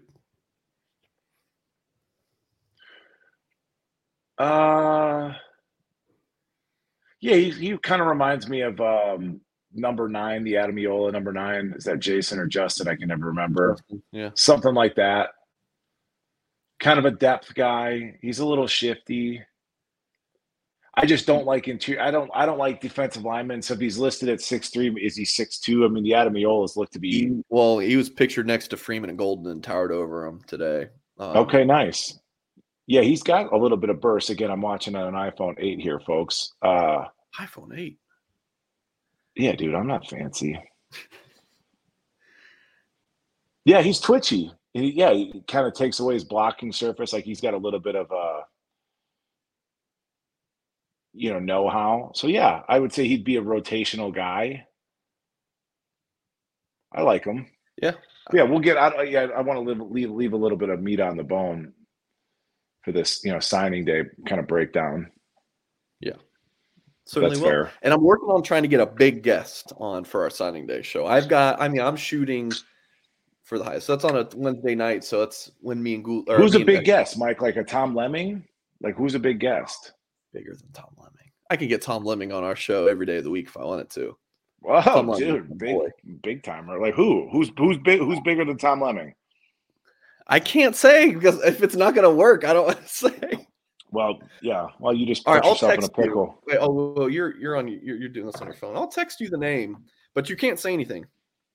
Yeah, he kind of reminds me of number 9, the Adamiola number 9. Is that Jason or Justin? I can never remember. Yeah. Something like that. Kind of a depth guy. He's a little shifty. I just don't like interior. I don't like defensive linemen. So if he's listed at 6'3", is he 6'2"? I mean, the Adamiolas look to be. He was pictured next to Freeman and Golden and towered over him today. Okay, nice. Yeah, he's got a little bit of burst. Again, I'm watching on an iPhone 8 here, folks. iPhone 8. Yeah, dude, I'm not fancy. Yeah, he's twitchy. He kind of takes away his blocking surface. Like, he's got a little bit of know-how. So, yeah, I would say he'd be a rotational guy. I like him. Yeah. Yeah, we'll get out. Yeah, I want to leave a little bit of meat on the bone for this, signing day kind of breakdown. Yeah. Certainly That's will. fair. And I'm working on trying to get a big guest on for our signing day show. I'm shooting for the highest. So that's on a Wednesday night. So that's when me and Gould. Who's a big guest, Mike? Like a Tom Lemming? Like, who's a big guest? Bigger than Tom Lemming. I can get Tom Lemming on our show every day of the week if I wanted to. Wow, dude, big timer. Like, who's big? Who's bigger than Tom Lemming? I can't say, because if it's not going to work, I don't want to say. Well, yeah. Well, you just put yourself in a pickle. Wait, you're doing this on your phone. I'll text you the name, but you can't say anything.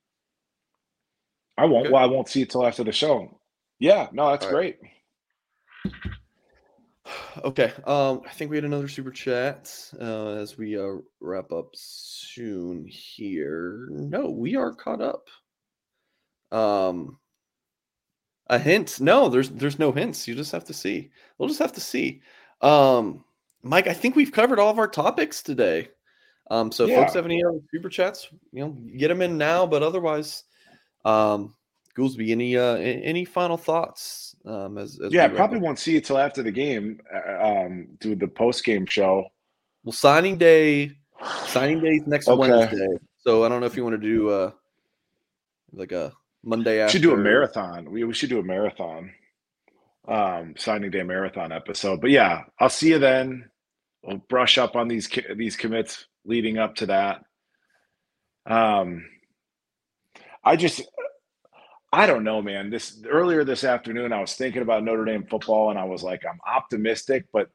I won't. Okay. Well, I won't see it till after the show. Yeah. No, that's great. Okay. I think we had another super chat as we wrap up soon here. No, we are caught up. A hint? No, there's no hints. You just have to see. We'll just have to see. Mike, I think we've covered all of our topics today. So if folks have any other super chats, get them in now. But otherwise, Goolsby, any final thoughts? I probably won't see it till after the game. Do the post game show. Well, signing day next Wednesday. So I don't know if you want to do like a Monday after. We should do a marathon. We should do a marathon. Signing day marathon episode. But yeah, I'll see you then. We'll brush up on these commits leading up to that. I don't know, man. Earlier this afternoon, I was thinking about Notre Dame football, and I was like, I'm optimistic, but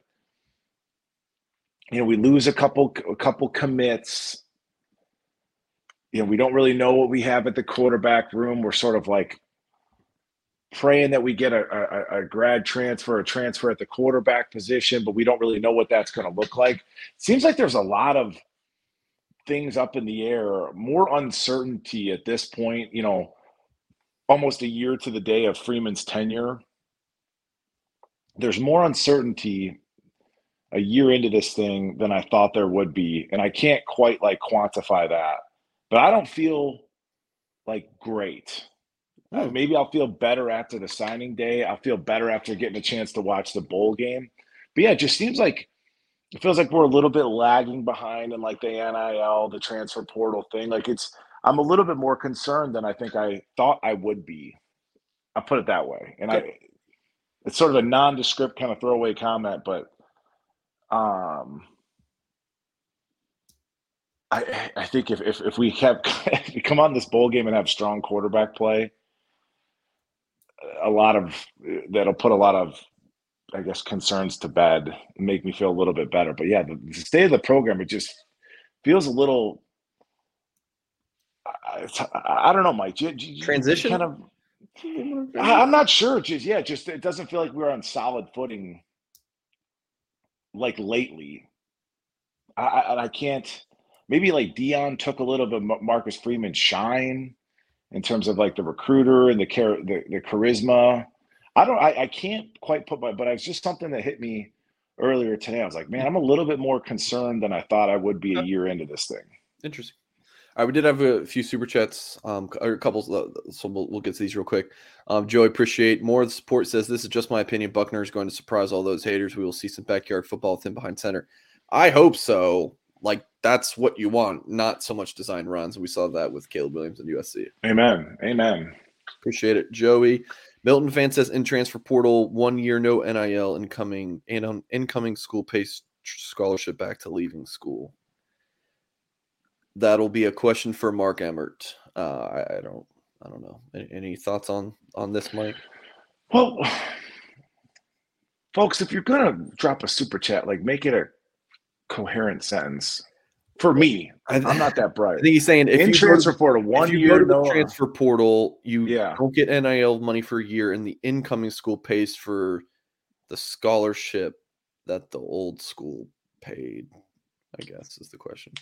we lose a couple commits. We don't really know what we have at the quarterback room. We're sort of like praying that we get a grad transfer, a transfer at the quarterback position, but we don't really know what that's going to look like. It seems like there's a lot of things up in the air, more uncertainty at this point, almost a year to the day of Freeman's tenure. There's more uncertainty a year into this thing than I thought there would be. And I can't quite quantify that, but I don't feel great. Maybe I'll feel better after the signing day. I'll feel better after getting a chance to watch the bowl game. But yeah, it just feels like we're a little bit lagging behind in the NIL, the transfer portal thing. I'm a little bit more concerned than I think I thought I would be. I'll put it that way. And it's sort of a nondescript kind of throwaway comment, but I think if we come on this bowl game and have strong quarterback play, that'll put a lot of I guess, concerns to bed and make me feel a little bit better. But yeah, the state of the program, it just feels a little. I don't know, Mike. You Transition? kind of. I'm not sure. Just it doesn't feel like we're on solid footing like lately. I can't. Maybe like Dion took a little bit of Marcus Freeman's shine in terms of like the recruiter and the charisma. I can't quite put but it's just something that hit me earlier today. I was like, man, I'm a little bit more concerned than I thought I would be a year into this thing. Interesting. All right, we did have a few super chats, or a couple, so we'll get to these real quick. Joey, appreciate more of the support. Says, this is just my opinion. Buckner is going to surprise all those haters. We will see some backyard football with him behind center. I hope so. Like, that's what you want, not so much design runs. We saw that with Caleb Williams and USC. Amen. Appreciate it. Joey, Milton fan says, in transfer portal, 1 year, no NIL incoming, and on incoming school pays scholarship back to leaving school. That'll be a question for Mark Emmert. I don't know. Any thoughts on this, Mike? Well, folks, if you're gonna drop a super chat, like make it a coherent sentence. For me, I'm not that bright. I think he's saying if you transfer portal 1 year, go to the transfer portal, you Yeah. don't get NIL money for a year, and the incoming school pays for the scholarship that the old school paid. I guess is the question.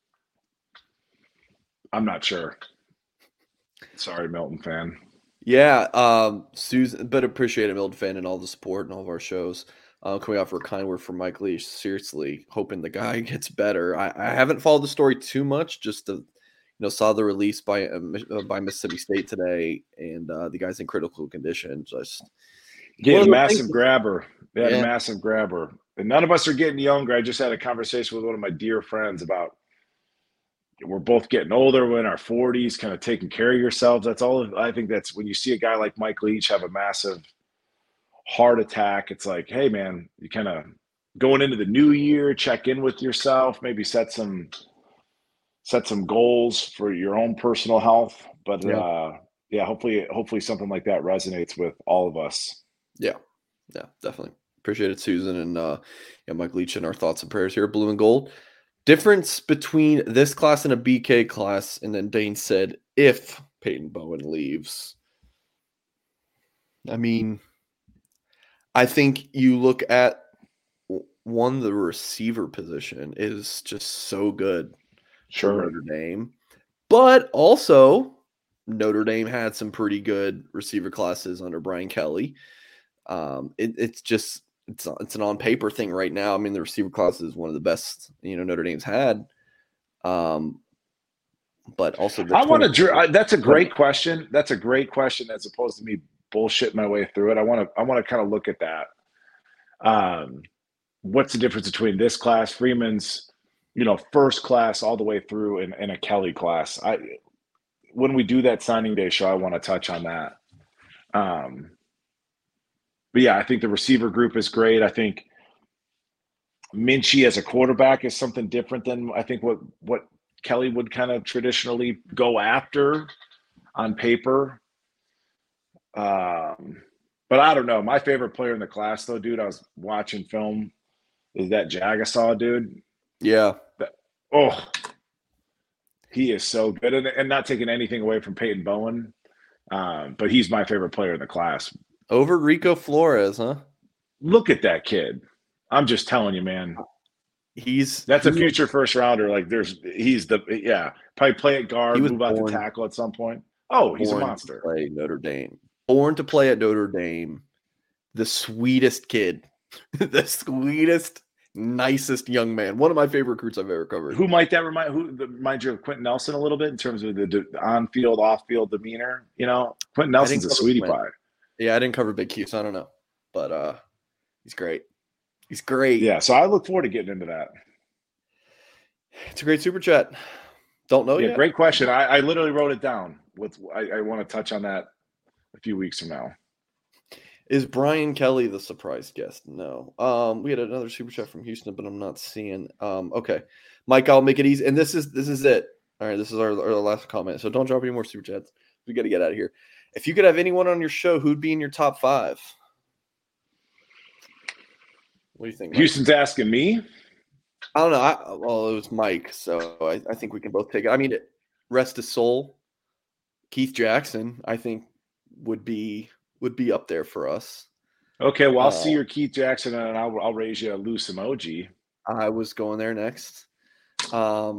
I'm not sure. Sorry, Milton fan. Yeah, Susan, but appreciate it, Milton fan, and all the support and all of our shows. Can we offer a kind word for Mike Leach? Seriously, hoping the guy gets better. I haven't followed the story too much, just to, saw the release by Mississippi State today, and the guy's in critical condition. Just a massive grabber. They had a massive grabber, and none of us are getting younger. I just had a conversation with one of my dear friends about. We're both getting older. We're in our 40s, kind of taking care of yourselves. That's all. I think that's when you see a guy like Mike Leach have a massive heart attack. It's like, hey, man, you kind of going into the new year, check in with yourself, maybe set some goals for your own personal health. But hopefully something like that resonates with all of us. Yeah, definitely. Appreciate it, Susan, and Mike Leach, and our thoughts and prayers here at Blue and Gold. Difference between this class and a BK class, and then Dane said, if Peyton Bowen leaves. I mean, I think you look at the receiver position is just so good for Notre Dame. But also, Notre Dame had some pretty good receiver classes under Brian Kelly. It's an on paper thing right now. I mean, the receiver class is one of the best, Notre Dame's had. But also, that's a great question. That's a great question, as opposed to me bullshitting my way through it. I want to kind of look at that. What's the difference between this class, Freeman's, first class all the way through, and a Kelly class? When we do that signing day show, I want to touch on that. But yeah, I think the receiver group is great. I think Minchie as a quarterback is something different than I think what Kelly would kind of traditionally go after on paper. But I don't know. My favorite player in the class, though, dude, I was watching film, is that Jagasaw dude. Yeah. He is so good. And not taking anything away from Peyton Bowen, but he's my favorite player in the class. Over Rico Flores, huh? Look at that kid. I'm just telling you, man. That's a future first rounder. Like probably play at guard, move out to tackle at some point. Oh, he's a monster. Play Notre Dame. Born to play at Notre Dame. The sweetest kid. The sweetest, nicest young man. One of my favorite recruits I've ever covered. Who might that remind you of Quentin Nelson a little bit in terms of the on-field, off-field demeanor? Quentin Nelson's a sweetie pie. Yeah, I didn't cover Big Q, so I don't know. But he's great. He's great. Yeah, so I look forward to getting into that. It's a great super chat. Don't know yet. Great question. I literally wrote it down. I want to touch on that a few weeks from now. Is Brian Kelly the surprise guest? No. We had another super chat from Houston, but I'm not seeing. Okay, Mike, I'll make it easy. And this is it. All right, this is our last comment. So don't drop any more super chats. We got to get out of here. If you could have anyone on your show, who'd be in your top 5? What do you think, Mike? Houston's asking me. I don't know. Well, it was Mike, so I think we can both take it. I mean, rest his soul. Keith Jackson, I think, would be up there for us. Okay, well, I'll see your Keith Jackson, and I'll raise you a loose emoji. I was going there next. I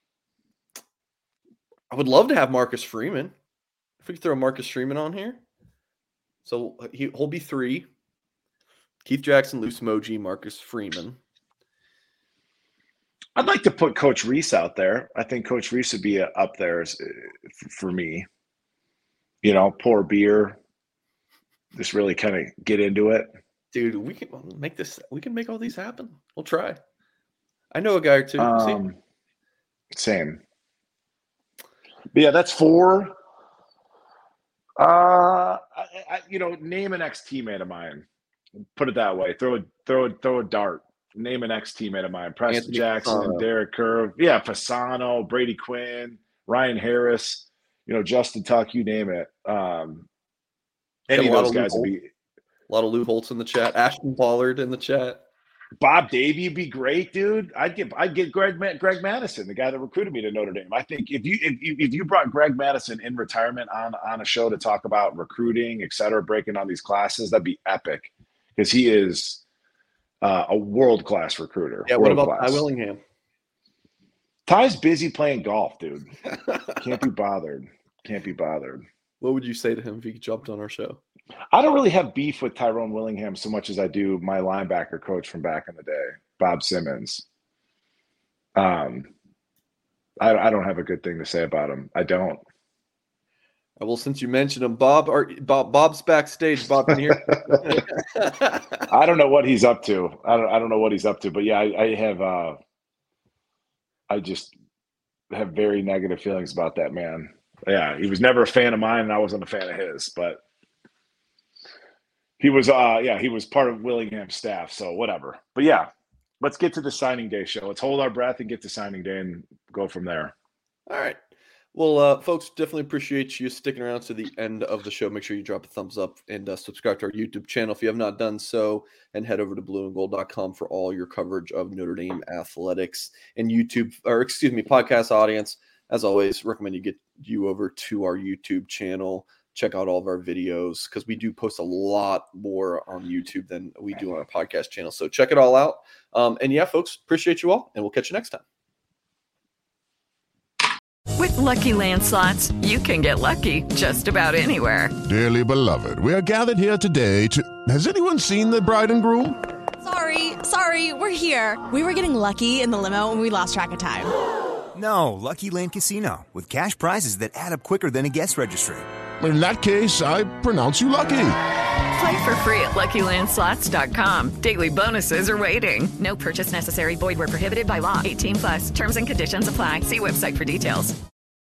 would love to have Marcus Freeman. If we could throw Marcus Freeman on here. So he'll be 3. Keith Jackson, loose emoji, Marcus Freeman. I'd like to put Coach Reese out there. I think Coach Reese would be up there for me. You know, pour beer, just really kind of get into it. Dude, we can make this. We can make all these happen. We'll try. I know a guy or two. Same. But yeah, that's 4. Name an ex-teammate of mine. Put it that way. Throw a dart. Name an ex-teammate of mine. Preston Anthony Jackson, Fasano. Derek Curve. Yeah, Fasano, Brady Quinn, Ryan Harris, Justin Tuck, you name it. Any of those guys would be. A lot of Lou Holtz in the chat. Ashton Pollard in the chat. Bob Davie would be great, dude. I'd get Greg Madison, the guy that recruited me to Notre Dame. I think if you brought Greg Madison in retirement on a show to talk about recruiting, et cetera, breaking on these classes, that'd be epic because he is a world-class recruiter. Yeah, what about Ty Willingham? Ty's busy playing golf, dude. Can't be bothered. What would you say to him if he jumped on our show? I don't really have beef with Tyrone Willingham so much as I do my linebacker coach from back in the day, Bob Simmons. I don't have a good thing to say about him. I don't. Well, since you mentioned him, Bob's backstage. Bob, can you hear? I don't know what he's up to. I don't know what he's up to. But yeah, I just have very negative feelings about that man. Yeah, he was never a fan of mine, and I wasn't a fan of his. But he was, he was part of Willingham's staff. So whatever. But yeah, let's get to the signing day show. Let's hold our breath and get to signing day and go from there. All right. Well, folks, definitely appreciate you sticking around to the end of the show. Make sure you drop a thumbs up and subscribe to our YouTube channel if you have not done so, and head over to blueandgold.com for all your coverage of Notre Dame athletics and podcast audience. As always, recommend you get you over to our YouTube channel. Check out all of our videos because we do post a lot more on YouTube than we do on our podcast channel. So check it all out. And yeah, folks, appreciate you all, and we'll catch you next time. With Lucky Land Slots, you can get lucky just about anywhere. Dearly beloved, we are gathered here today to... Has anyone seen the bride and groom? Sorry, we're here. We were getting lucky in the limo and we lost track of time. No, Lucky Land Casino, with cash prizes that add up quicker than a guest registry. In that case, I pronounce you lucky. Play for free at LuckyLandSlots.com. Daily bonuses are waiting. No purchase necessary. Void where prohibited by law. 18+. Terms and conditions apply. See website for details.